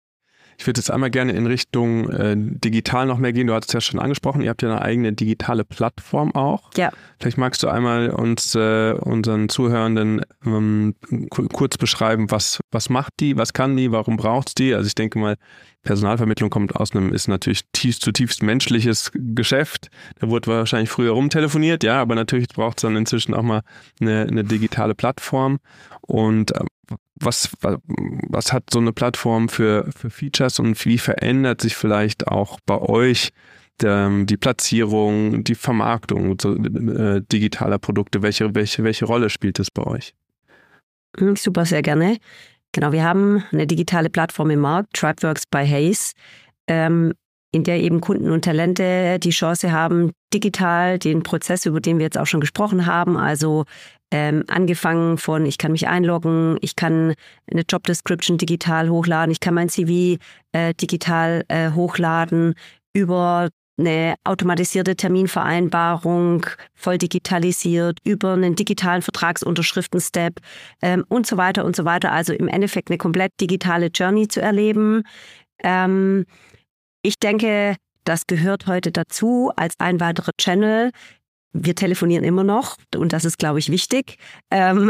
Ich würde jetzt einmal gerne in Richtung äh, digital noch mehr gehen. Du hattest ja schon angesprochen, ihr habt ja eine eigene digitale Plattform auch. Ja. Vielleicht magst du einmal uns, äh, unseren Zuhörenden ähm, k- kurz beschreiben, was, was macht die, was kann die, warum braucht es die? Also ich denke mal, Personalvermittlung kommt aus einem, ist natürlich tief, zutiefst menschliches Geschäft. Da wurde wahrscheinlich früher rumtelefoniert, ja, aber natürlich braucht es dann inzwischen auch mal eine, eine digitale Plattform. Und was, was hat so eine Plattform für, für Features und wie verändert sich vielleicht auch bei euch der, die Platzierung, die Vermarktung so, äh, digitaler Produkte? Welche, welche, welche Rolle spielt das bei euch? Super, sehr gerne. Genau, wir haben eine digitale Plattform im Markt, TribeWorks by Hays, ähm, in der eben Kunden und Talente die Chance haben, digital den Prozess, über den wir jetzt auch schon gesprochen haben, also ähm, angefangen von, ich kann mich einloggen, ich kann eine Job Description digital hochladen, ich kann mein C V äh, digital äh, hochladen, über eine automatisierte Terminvereinbarung, voll digitalisiert, über einen digitalen Vertragsunterschriften-Step ähm, und so weiter und so weiter. Also im Endeffekt eine komplett digitale Journey zu erleben. Ähm, ich denke, das gehört heute dazu als ein weiterer Channel. Wir telefonieren immer noch und das ist, glaube ich, wichtig, ähm,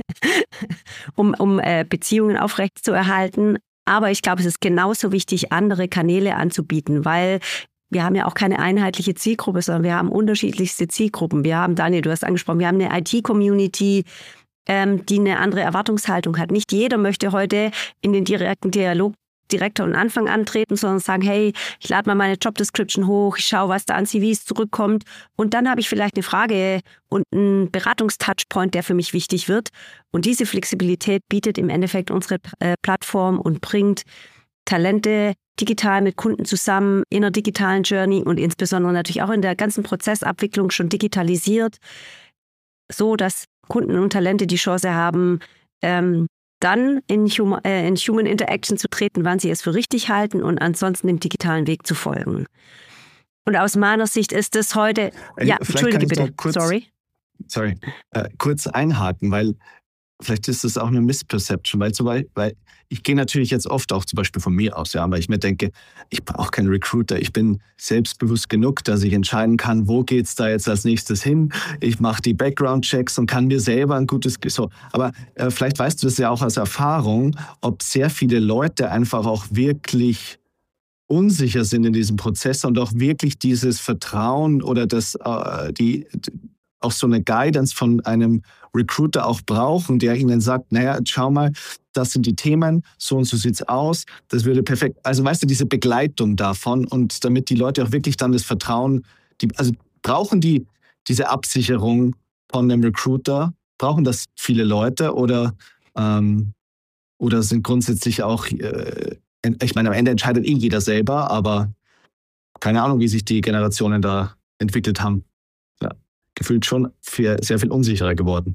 um, um äh, Beziehungen aufrechtzuerhalten. Aber ich glaube, es ist genauso wichtig, andere Kanäle anzubieten, weil wir haben ja auch keine einheitliche Zielgruppe, sondern wir haben unterschiedlichste Zielgruppen. Wir haben, Daniel, du hast angesprochen, wir haben eine I T-Community, ähm, die eine andere Erwartungshaltung hat. Nicht jeder möchte heute in den direkten Dialog direkt von Anfang an treten, sondern sagen, hey, ich lade mal meine Job Description hoch, ich schaue, was da an C Vs zurückkommt und dann habe ich vielleicht eine Frage und einen Beratungstouchpoint, der für mich wichtig wird. Und diese Flexibilität bietet im Endeffekt unsere äh, Plattform und bringt Talente digital mit Kunden zusammen in einer digitalen Journey und insbesondere natürlich auch in der ganzen Prozessabwicklung schon digitalisiert, so dass Kunden und Talente die Chance haben, ähm, dann in Human, äh, in Human Interaction zu treten, wann sie es für richtig halten und ansonsten dem digitalen Weg zu folgen. Und aus meiner Sicht ist es heute... Äh, ja, entschuldige bitte, kurz, sorry. Sorry, äh, kurz einhaken, weil vielleicht ist das auch eine Misperception, weil, so, weil, weil ich gehe natürlich jetzt oft auch zum Beispiel von mir aus, ja, weil ich mir denke, ich brauche keinen Recruiter, ich bin selbstbewusst genug, dass ich entscheiden kann, wo geht's da jetzt als nächstes hin, ich mache die Background-Checks und kann mir selber ein gutes, so, aber äh, vielleicht weißt du es ja auch aus Erfahrung, ob sehr viele Leute einfach auch wirklich unsicher sind in diesem Prozess und auch wirklich dieses Vertrauen oder das, äh, die, auch so eine Guidance von einem Recruiter auch brauchen, der ihnen sagt, naja, schau mal, das sind die Themen, so und so sieht's aus, das würde perfekt, also weißt du, diese Begleitung davon und damit die Leute auch wirklich dann das Vertrauen, die, also brauchen die diese Absicherung von einem Recruiter, brauchen das viele Leute oder, ähm, oder sind grundsätzlich auch, äh, ich meine, am Ende entscheidet eh jeder selber, aber keine Ahnung, wie sich die Generationen da entwickelt haben. Ja, gefühlt schon für sehr viel unsicherer geworden.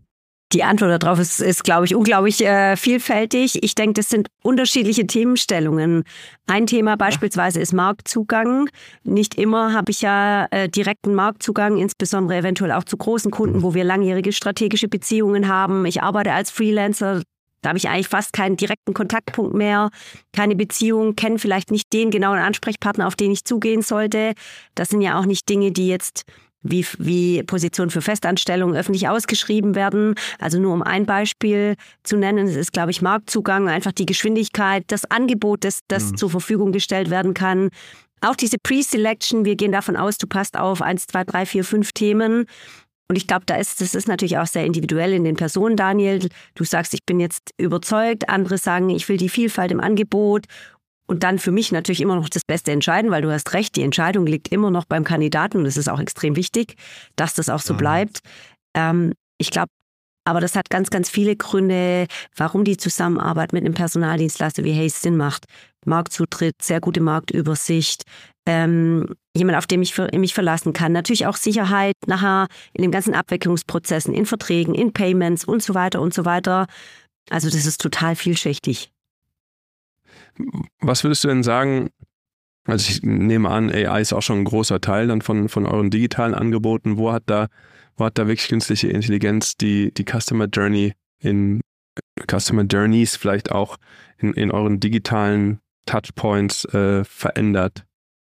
Die Antwort darauf ist, ist glaube ich, unglaublich äh, vielfältig. Ich denke, das sind unterschiedliche Themenstellungen. Ein Thema beispielsweise ist Marktzugang. Nicht immer habe ich ja äh, direkten Marktzugang, insbesondere eventuell auch zu großen Kunden, wo wir langjährige strategische Beziehungen haben. Ich arbeite als Freelancer. Da habe ich eigentlich fast keinen direkten Kontaktpunkt mehr, keine Beziehung, kenne vielleicht nicht den genauen Ansprechpartner, auf den ich zugehen sollte. Das sind ja auch nicht Dinge, die jetzt wie, wie Positionen für Festanstellungen öffentlich ausgeschrieben werden. Also nur um ein Beispiel zu nennen, es ist, glaube ich, Marktzugang, einfach die Geschwindigkeit, das Angebot, das, das mhm. zur Verfügung gestellt werden kann. Auch diese Pre-Selection, wir gehen davon aus, du passt auf eins, zwei, drei, vier, fünf Themen. Und ich glaube, da ist, das ist natürlich auch sehr individuell in den Personen, Daniel. Du sagst, ich bin jetzt überzeugt. Andere sagen, ich will die Vielfalt im Angebot. Und dann für mich natürlich immer noch das Beste entscheiden, weil du hast recht, die Entscheidung liegt immer noch beim Kandidaten. Und es ist auch extrem wichtig, dass das auch so ja. bleibt. Ähm, ich glaube, aber das hat ganz, ganz viele Gründe, warum die Zusammenarbeit mit einem Personaldienstleister wie Hays Sinn macht. Marktzutritt, sehr gute Marktübersicht, ähm, jemand, auf den ich mich verlassen kann. Natürlich auch Sicherheit nachher in den ganzen Abwicklungsprozessen, in Verträgen, in Payments und so weiter und so weiter. Also das ist total vielschichtig. Was würdest du denn sagen, also ich nehme an, A I ist auch schon ein großer Teil dann von, von euren digitalen Angeboten. Wo hat da, wo hat da wirklich künstliche Intelligenz die, die Customer Journey in Customer Journeys vielleicht auch in, in euren digitalen Touchpoints äh, verändert?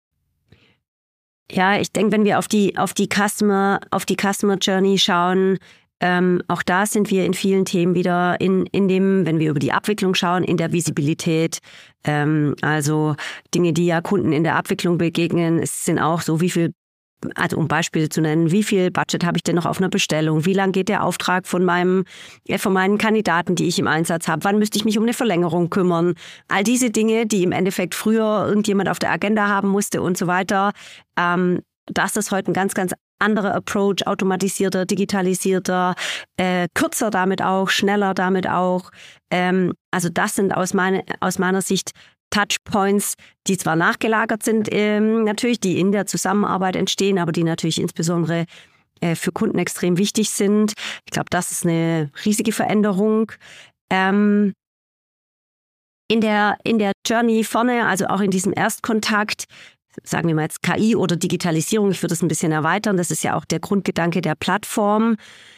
Ja, ich denke, wenn wir auf die, auf die Customer, auf die Customer Journey schauen, Ähm, auch da sind wir in vielen Themen wieder in, in dem, wenn wir über die Abwicklung schauen, in der Visibilität. Ähm, also Dinge, die ja Kunden in der Abwicklung begegnen, es sind auch so, wie viel, also um Beispiele zu nennen, wie viel Budget habe ich denn noch auf einer Bestellung? Wie lang geht der Auftrag von meinem, äh, von meinen Kandidaten, die ich im Einsatz habe? Wann müsste ich mich um eine Verlängerung kümmern? All diese Dinge, die im Endeffekt früher irgendjemand auf der Agenda haben musste und so weiter. Ähm, das ist heute ein ganz, ganz anderer Approach, automatisierter, digitalisierter, äh, kürzer damit auch, schneller damit auch. Ähm, also das sind aus, meine, aus meiner Sicht Touchpoints, die zwar nachgelagert sind, ähm, natürlich, die in der Zusammenarbeit entstehen, aber die natürlich insbesondere äh, für Kunden extrem wichtig sind. Ich glaube, das ist eine riesige Veränderung. Ähm, in der, in der Journey vorne, also auch in diesem Erstkontakt, sagen wir mal jetzt K I oder Digitalisierung, ich würde es ein bisschen erweitern, das ist ja auch der Grundgedanke der Plattform.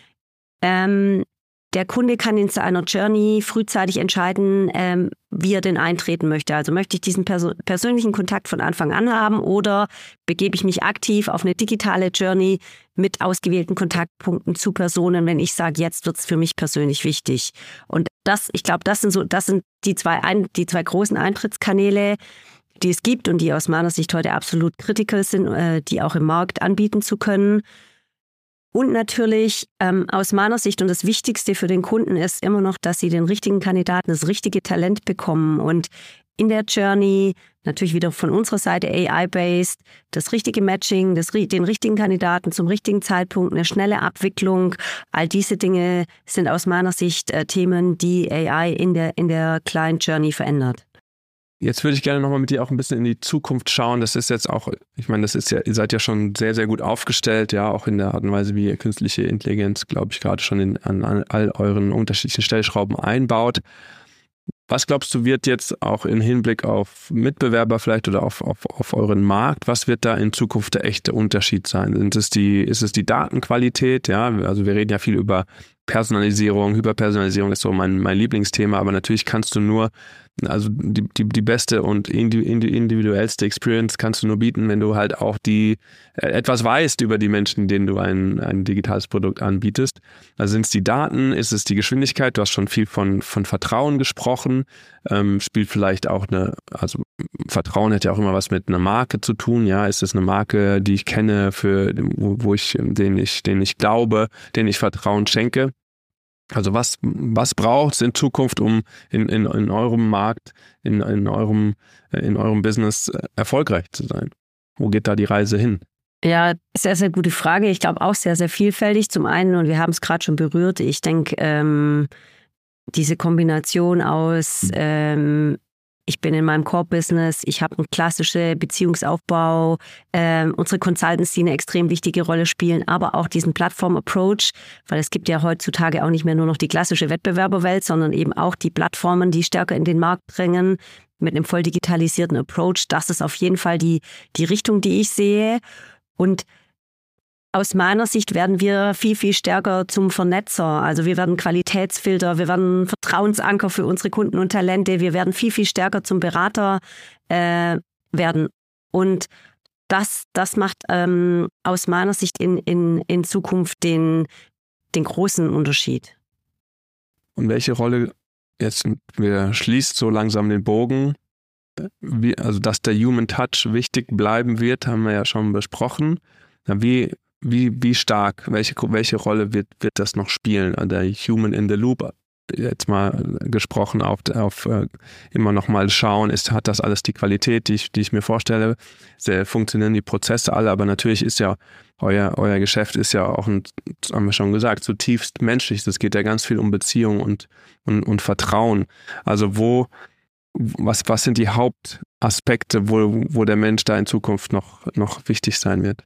Ähm, der Kunde kann in seiner Journey frühzeitig entscheiden, ähm, wie er denn eintreten möchte. Also möchte ich diesen perso- persönlichen Kontakt von Anfang an haben oder begebe ich mich aktiv auf eine digitale Journey mit ausgewählten Kontaktpunkten zu Personen, wenn ich sage, jetzt wird es für mich persönlich wichtig. Und das, ich glaube, das sind so, das sind die zwei, ein, die zwei großen Eintrittskanäle, die es gibt und die aus meiner Sicht heute absolut critical sind, äh, die auch im Markt anbieten zu können. Und natürlich ähm, aus meiner Sicht und das Wichtigste für den Kunden ist immer noch, dass sie den richtigen Kandidaten, das richtige Talent bekommen und in der Journey natürlich wieder von unserer Seite A I-based, das richtige Matching, das, den richtigen Kandidaten zum richtigen Zeitpunkt, eine schnelle Abwicklung. All diese Dinge sind aus meiner Sicht äh, Themen, die A I in der, in der Client Journey verändert. Jetzt würde ich gerne nochmal mit dir auch ein bisschen in die Zukunft schauen. Das ist jetzt auch, ich meine, das ist ja, ihr seid ja schon sehr, sehr gut aufgestellt, ja, auch in der Art und Weise, wie ihr künstliche Intelligenz, glaube ich, gerade schon in, an, an all euren unterschiedlichen Stellschrauben einbaut. Was glaubst du, wird jetzt auch im Hinblick auf Mitbewerber vielleicht oder auf, auf, auf euren Markt, was wird da in Zukunft der echte Unterschied sein? Sind es die, ist es die Datenqualität? Ja, also wir reden ja viel über Personalisierung, Hyperpersonalisierung ist so mein, mein Lieblingsthema, aber natürlich kannst du nur, also die, die, die beste und individuellste Experience kannst du nur bieten, wenn du halt auch die äh, etwas weißt über die Menschen, denen du ein, ein digitales Produkt anbietest. Also sind es die Daten, ist es die Geschwindigkeit? Du hast schon viel von, von Vertrauen gesprochen, ähm, spielt vielleicht auch eine, also Vertrauen hat ja auch immer was mit einer Marke zu tun, ja, ist es eine Marke, die ich kenne, für wo ich, denen ich, denen ich glaube, denen ich Vertrauen schenke. Also was, was braucht es in Zukunft, um in, in, in eurem Markt, in, in, eurem, in eurem Business erfolgreich zu sein? Wo geht da die Reise hin? Ja, sehr, sehr gute Frage. Ich glaube auch sehr, sehr vielfältig. Zum einen, und wir haben es gerade schon berührt, ich denke, ähm, diese Kombination aus ähm, ich bin in meinem Core-Business, ich habe einen klassischen Beziehungsaufbau, äh, unsere Consultants, die eine extrem wichtige Rolle spielen, aber auch diesen Plattform-Approach, weil es gibt ja heutzutage auch nicht mehr nur noch die klassische Wettbewerberwelt, sondern eben auch die Plattformen, die stärker in den Markt drängen, mit einem voll digitalisierten Approach. Das ist auf jeden Fall die, die Richtung, die ich sehe. Und aus meiner Sicht werden wir viel, viel stärker zum Vernetzer. Also wir werden Qualitätsfilter, wir werden Vertrauensanker für unsere Kunden und Talente. Wir werden viel, viel stärker zum Berater äh, werden. Und das, das macht ähm, aus meiner Sicht in, in, in Zukunft den, den großen Unterschied. Und welche Rolle, jetzt wir schließt so langsam den Bogen, wie, also dass der Human Touch wichtig bleiben wird, haben wir ja schon besprochen. Wie Wie, wie stark, welche, welche Rolle wird, wird das noch spielen? Der Human in the Loop, jetzt mal gesprochen, auf, auf äh, immer noch mal schauen, ist, hat das alles die Qualität, die ich, die ich mir vorstelle? Sehr funktionieren die Prozesse alle, aber natürlich ist ja, euer, euer Geschäft ist ja auch, ein, haben wir schon gesagt, zutiefst menschlich. Es geht ja ganz viel um Beziehung und, und, und Vertrauen. Also wo, was, was sind die Hauptaspekte, wo, wo der Mensch da in Zukunft noch, noch wichtig sein wird?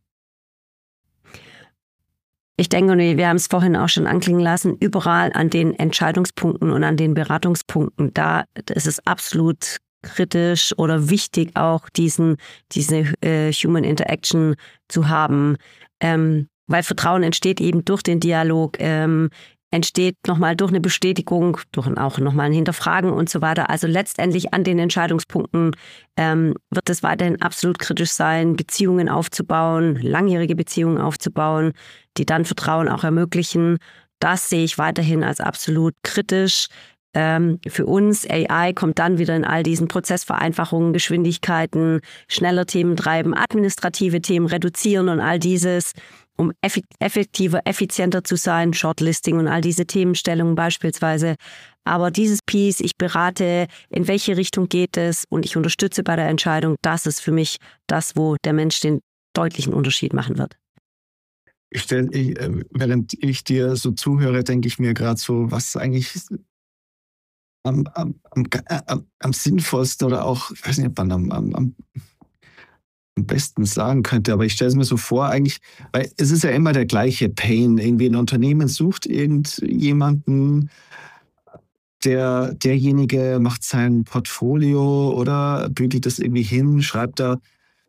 Ich denke, wir haben es vorhin auch schon anklingen lassen, überall an den Entscheidungspunkten und an den Beratungspunkten, da ist es absolut kritisch oder wichtig, auch diesen, diese äh, Human Interaction zu haben. Ähm, weil Vertrauen entsteht eben durch den Dialog, ähm, entsteht nochmal durch eine Bestätigung, durch auch nochmal ein Hinterfragen und so weiter. Also letztendlich an den Entscheidungspunkten ähm, wird es weiterhin absolut kritisch sein, Beziehungen aufzubauen, langjährige Beziehungen aufzubauen, die dann Vertrauen auch ermöglichen. Das sehe ich weiterhin als absolut kritisch. Ähm, für uns, A I kommt dann wieder in all diesen Prozessvereinfachungen, Geschwindigkeiten, schneller Themen treiben, administrative Themen reduzieren und all dieses, um effektiver, effizienter zu sein, Shortlisting und all diese Themenstellungen beispielsweise. Aber dieses Piece, ich berate, in welche Richtung geht es und ich unterstütze bei der Entscheidung, das ist für mich das, wo der Mensch den deutlichen Unterschied machen wird. Ich stell, ich, während ich dir so zuhöre, denke ich mir gerade so, was eigentlich am, am, am, am sinnvollsten oder auch, ich weiß nicht, ob man am, am, am besten sagen könnte, aber ich stelle es mir so vor, eigentlich, weil es ist ja immer der gleiche Pain. Irgendwie ein Unternehmen sucht irgendjemanden, der, derjenige macht sein Portfolio oder bügelt das irgendwie hin, schreibt da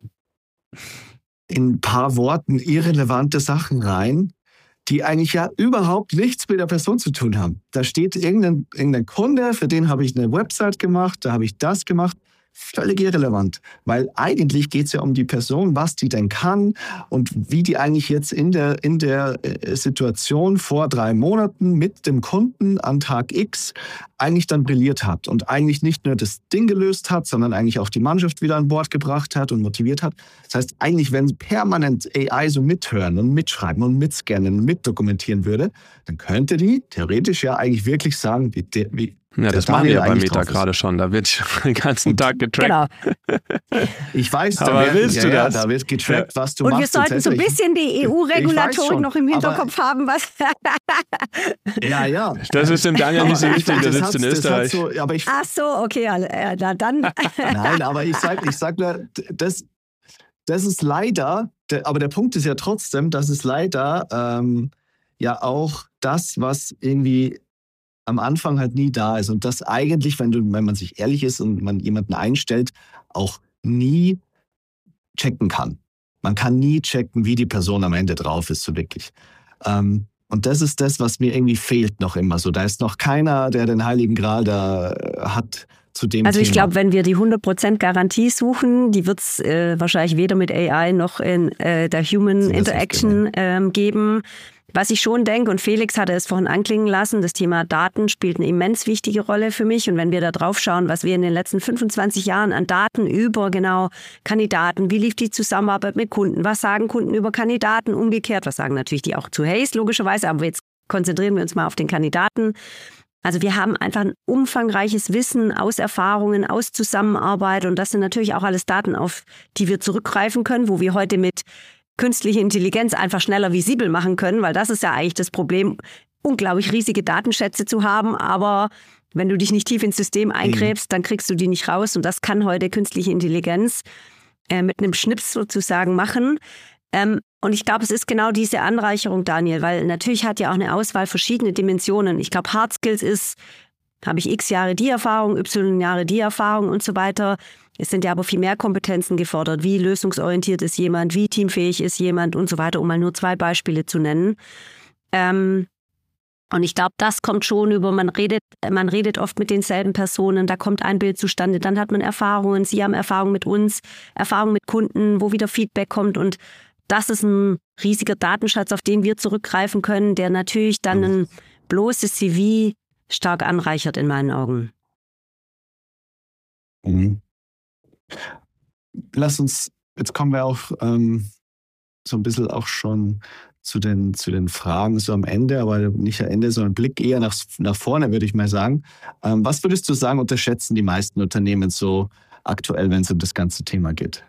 in ein paar Worten irrelevante Sachen rein, die eigentlich ja überhaupt nichts mit der Person zu tun haben. Da steht irgendein, irgendein Kunde, für den habe ich eine Website gemacht, da habe ich das gemacht. Völlig irrelevant, weil eigentlich geht es ja um die Person, was die denn kann und wie die eigentlich jetzt in der, in der Situation vor drei Monaten mit dem Kunden an Tag X eigentlich dann brilliert hat und eigentlich nicht nur das Ding gelöst hat, sondern eigentlich auch die Mannschaft wieder an Bord gebracht hat und motiviert hat. Das heißt, eigentlich, wenn permanent A I so mithören und mitschreiben und mitscannen und mitdokumentieren würde, dann könnte die theoretisch ja eigentlich wirklich sagen, wie, wie Ja, das machen wir ja bei Meta gerade schon. Da wird den ganzen Tag getrackt. Genau. Ich weiß, da aber wird, willst ja, du ja, das? da wird getrackt, was du und machst. Und wir sollten so ein bisschen die E U-Regulatorik noch im Hinterkopf aber, haben. Was ja, ja. Das ist dem Daniel nicht so wichtig, der sitzt in Österreich. So, aber ich, Ach so, okay, ja, dann. Nein, aber ich sag, ich sag nur, das, das ist leider, aber der Punkt ist ja trotzdem, das ist leider ähm, ja auch das, was irgendwie am Anfang halt nie da ist und das eigentlich, wenn, du, wenn man sich ehrlich ist und man jemanden einstellt, auch nie checken kann. Man kann nie checken, wie die Person am Ende drauf ist, so wirklich. Ähm, und das ist das, was mir irgendwie fehlt noch immer so. Da ist noch keiner, der den Heiligen Gral da hat zu dem Also ich Thema. glaube, wenn wir die hundert Prozent Garantie suchen, die wird es äh, wahrscheinlich weder mit A I noch in äh, der Human Interaction ähm, geben. Was ich schon denke, und Felix hatte es vorhin anklingen lassen, das Thema Daten spielt eine immens wichtige Rolle für mich. Und wenn wir da drauf schauen, was wir in den letzten fünfundzwanzig Jahren an Daten über genau Kandidaten, wie lief die Zusammenarbeit mit Kunden, was sagen Kunden über Kandidaten umgekehrt, was sagen natürlich die auch zu Hays logischerweise, aber jetzt konzentrieren wir uns mal auf den Kandidaten. Also wir haben einfach ein umfangreiches Wissen aus Erfahrungen, aus Zusammenarbeit und das sind natürlich auch alles Daten, auf die wir zurückgreifen können, wo wir heute mit künstliche Intelligenz einfach schneller visibel machen können, weil das ist ja eigentlich das Problem, unglaublich riesige Datenschätze zu haben, aber Wenn du dich nicht tief ins System eingräbst, dann kriegst du die nicht raus. Und das kann heute künstliche Intelligenz äh, mit einem Schnips sozusagen machen. Ähm, und ich glaube, es ist genau diese Anreicherung, Daniel, weil natürlich hat ja auch eine Auswahl verschiedene Dimensionen. Ich glaube, Hard Skills ist, habe ich x Jahre die Erfahrung, y Jahre die Erfahrung und so weiter. Es sind ja aber viel mehr Kompetenzen gefordert. Wie lösungsorientiert ist jemand, wie teamfähig ist jemand und so weiter, um mal nur zwei Beispiele zu nennen. Ähm, und ich glaube, das kommt schon über, man redet, man redet oft mit denselben Personen, da kommt ein Bild zustande, dann hat man Erfahrungen, sie haben Erfahrungen mit uns, Erfahrungen mit Kunden, wo wieder Feedback kommt und das ist ein riesiger Datenschatz, auf den wir zurückgreifen können, der natürlich dann ein bloßes C V stark anreichert in meinen Augen. Mhm. Lass uns, jetzt kommen wir auch ähm, so ein bisschen auch schon zu den, zu den Fragen so am Ende, aber nicht am Ende, sondern Blick eher nach, nach vorne, würde ich mal sagen. Ähm, was würdest du sagen, unterschätzen die meisten Unternehmen so aktuell, wenn es um das ganze Thema geht?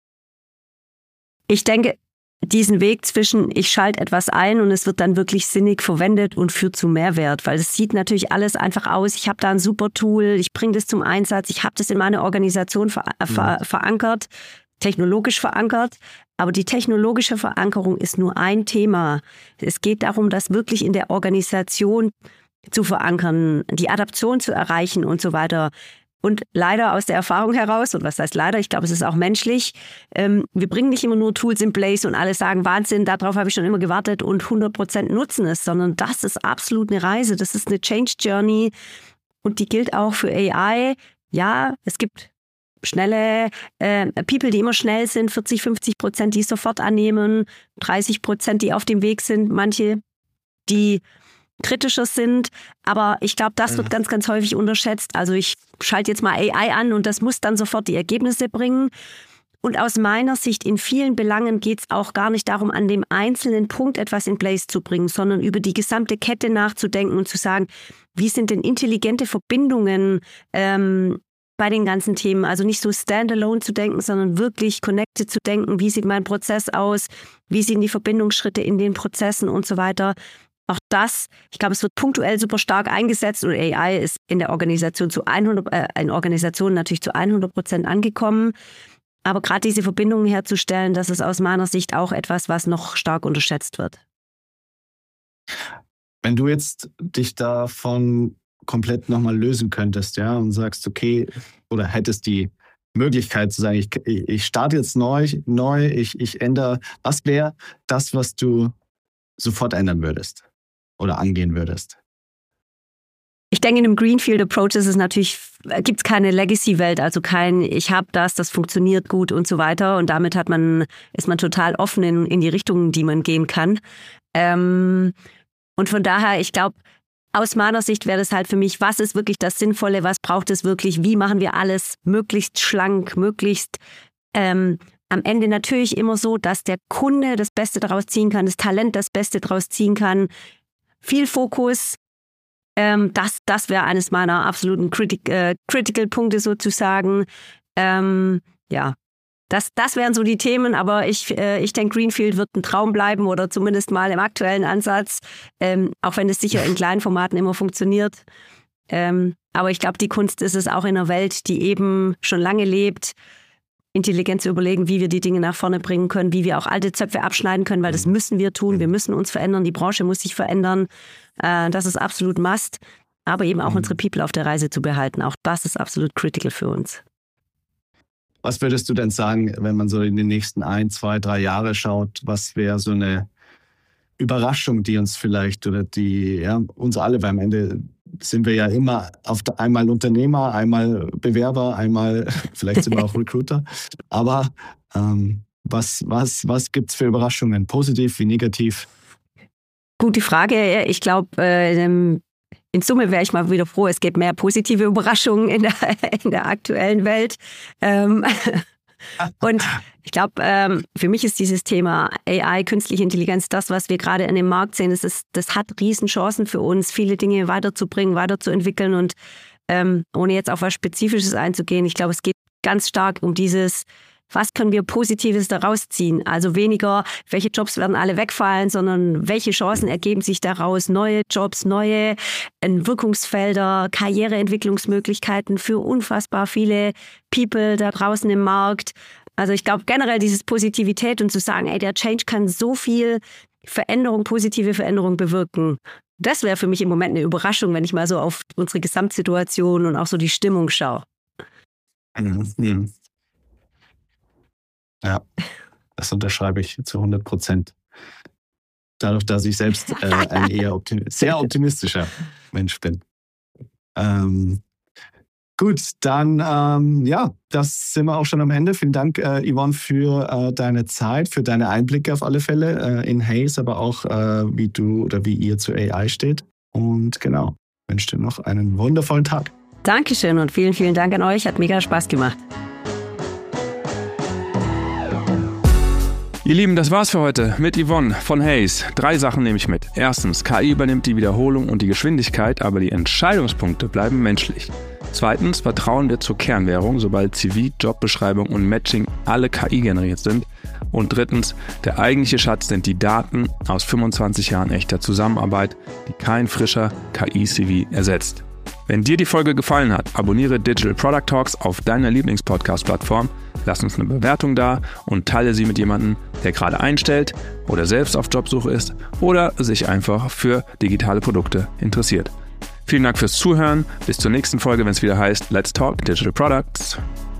Ich denke, diesen Weg zwischen ich schalte etwas ein und es wird dann wirklich sinnig verwendet und führt zu Mehrwert, weil es sieht natürlich alles einfach aus, ich habe da ein super Tool, ich bringe das zum Einsatz, ich habe das in meiner Organisation ver- ver- verankert, technologisch verankert, aber die technologische Verankerung ist nur ein Thema. Es geht darum, das wirklich in der Organisation zu verankern, die Adaption zu erreichen und so weiter. Und leider aus der Erfahrung heraus, und was heißt leider, ich glaube, es ist auch menschlich, ähm, wir bringen nicht immer nur Tools in place und alle sagen, Wahnsinn, darauf habe ich schon immer gewartet und hundert Prozent nutzen es, sondern das ist absolut eine Reise, das ist eine Change Journey und die gilt auch für A I. Ja, es gibt schnelle äh, People, die immer schnell sind, vierzig, fünfzig Prozent, die es sofort annehmen, dreißig Prozent, die auf dem Weg sind, manche, die kritischer sind, aber ich glaube, das wird ganz, ganz häufig unterschätzt. Also ich schalte jetzt mal A I an und das muss dann sofort die Ergebnisse bringen. Und aus meiner Sicht in vielen Belangen geht es auch gar nicht darum, an dem einzelnen Punkt etwas in place zu bringen, sondern über die gesamte Kette nachzudenken und zu sagen, wie sind denn intelligente Verbindungen ähm, bei den ganzen Themen, also nicht so standalone zu denken, sondern wirklich connected zu denken, wie sieht mein Prozess aus, wie sehen die Verbindungsschritte in den Prozessen und so weiter. Auch das, ich glaube, es wird punktuell super stark eingesetzt und A I ist in der Organisation zu hundert, äh, in Organisationen natürlich zu hundert Prozent angekommen. Aber gerade diese Verbindungen herzustellen, das ist aus meiner Sicht auch etwas, was noch stark unterschätzt wird. Wenn du jetzt dich davon komplett nochmal lösen könntest, ja, und sagst, okay, oder hättest die Möglichkeit zu sagen, ich, ich starte jetzt neu, neu, ich, ich ändere, was wäre das, was du sofort ändern würdest oder angehen würdest? Ich denke, in einem Greenfield Approach ist es natürlich, gibt es keine Legacy-Welt, also kein, ich habe das, das funktioniert gut und so weiter. Und damit hat man, ist man total offen in, in die Richtungen, die man gehen kann. Ähm, und von daher, ich glaube, aus meiner Sicht wäre das halt für mich, was ist wirklich das Sinnvolle, was braucht es wirklich, wie machen wir alles möglichst schlank, möglichst ähm, am Ende natürlich immer so, dass der Kunde das Beste daraus ziehen kann, das Talent das Beste daraus ziehen kann. Viel Fokus, ähm, das, das wäre eines meiner absoluten Critic, äh, Critical-Punkte sozusagen. Ähm, ja, das, das wären so die Themen, aber ich, äh, ich denke, Greenfield wird ein Traum bleiben oder zumindest mal im aktuellen Ansatz, ähm, auch wenn es sicher in kleinen Formaten immer funktioniert. Ähm, aber ich glaube, die Kunst ist es auch in einer Welt, die eben schon lange lebt, intelligent zu überlegen, wie wir die Dinge nach vorne bringen können, wie wir auch alte Zöpfe abschneiden können, weil das müssen wir tun. Wir müssen uns verändern, die Branche muss sich verändern. Äh, das ist absolut must. Aber eben auch unsere People auf der Reise zu behalten. Auch das ist absolut critical für uns. Was würdest du denn sagen, wenn man so in die nächsten ein, zwei, drei Jahre schaut, was wäre so eine Überraschung, die uns vielleicht oder die, ja, uns alle, weil am Ende sind wir ja immer auf der, einmal Unternehmer, einmal Bewerber, einmal vielleicht sind wir auch Recruiter. Aber ähm, was, was, was gibt es für Überraschungen, positiv wie negativ? Gute Frage. Ich glaube, äh, in Summe wäre ich mal wieder froh, es gibt mehr positive Überraschungen in der, in der aktuellen Welt. Ähm, und ich glaube, ähm, für mich ist dieses Thema A I, künstliche Intelligenz, das, was wir gerade in dem Markt sehen, das, ist, das hat Riesenchancen für uns, viele Dinge weiterzubringen, weiterzuentwickeln. Und ähm, ohne jetzt auf was Spezifisches einzugehen, ich glaube, es geht ganz stark um dieses was können wir Positives daraus ziehen? Also weniger, welche Jobs werden alle wegfallen, sondern welche Chancen ergeben sich daraus? Neue Jobs, neue Wirkungsfelder, Karriereentwicklungsmöglichkeiten für unfassbar viele People da draußen im Markt. Also ich glaube generell dieses Positivität und zu sagen, ey, der Change kann so viel Veränderung, positive Veränderung bewirken. Das wäre für mich im Moment eine Überraschung, wenn ich mal so auf unsere Gesamtsituation und auch so die Stimmung schaue. Mhm. Ja, das unterschreibe ich zu hundert Prozent. Dadurch, dass ich selbst äh, ein eher optimi- sehr optimistischer Mensch bin. Ähm, gut, dann ähm, ja, das sind wir auch schon am Ende. Vielen Dank, äh, Yvonne, für äh, deine Zeit, für deine Einblicke auf alle Fälle äh, in Hays, aber auch äh, wie du oder wie ihr zu A I steht. Und genau, wünsche dir noch einen wundervollen Tag. Dankeschön und vielen, vielen Dank an euch. Hat mega Spaß gemacht. Ihr Lieben, das war's für heute mit Yvonne von Hays. Drei Sachen nehme ich mit. Erstens, K I übernimmt die Wiederholung und die Geschwindigkeit, aber die Entscheidungspunkte bleiben menschlich. Zweitens, Vertrauen wird zur Kernwährung, sobald C V, Jobbeschreibung und Matching alle K I generiert sind. Und drittens, der eigentliche Schatz sind die Daten aus fünfundzwanzig Jahren echter Zusammenarbeit, die kein frischer K I-C V ersetzt. Wenn dir die Folge gefallen hat, abonniere Digital Product Talks auf deiner Lieblings-Podcast-Plattform, lass uns eine Bewertung da und teile sie mit jemandem, der gerade einstellt oder selbst auf Jobsuche ist oder sich einfach für digitale Produkte interessiert. Vielen Dank fürs Zuhören. Bis zur nächsten Folge, wenn es wieder heißt Let's Talk Digital Products.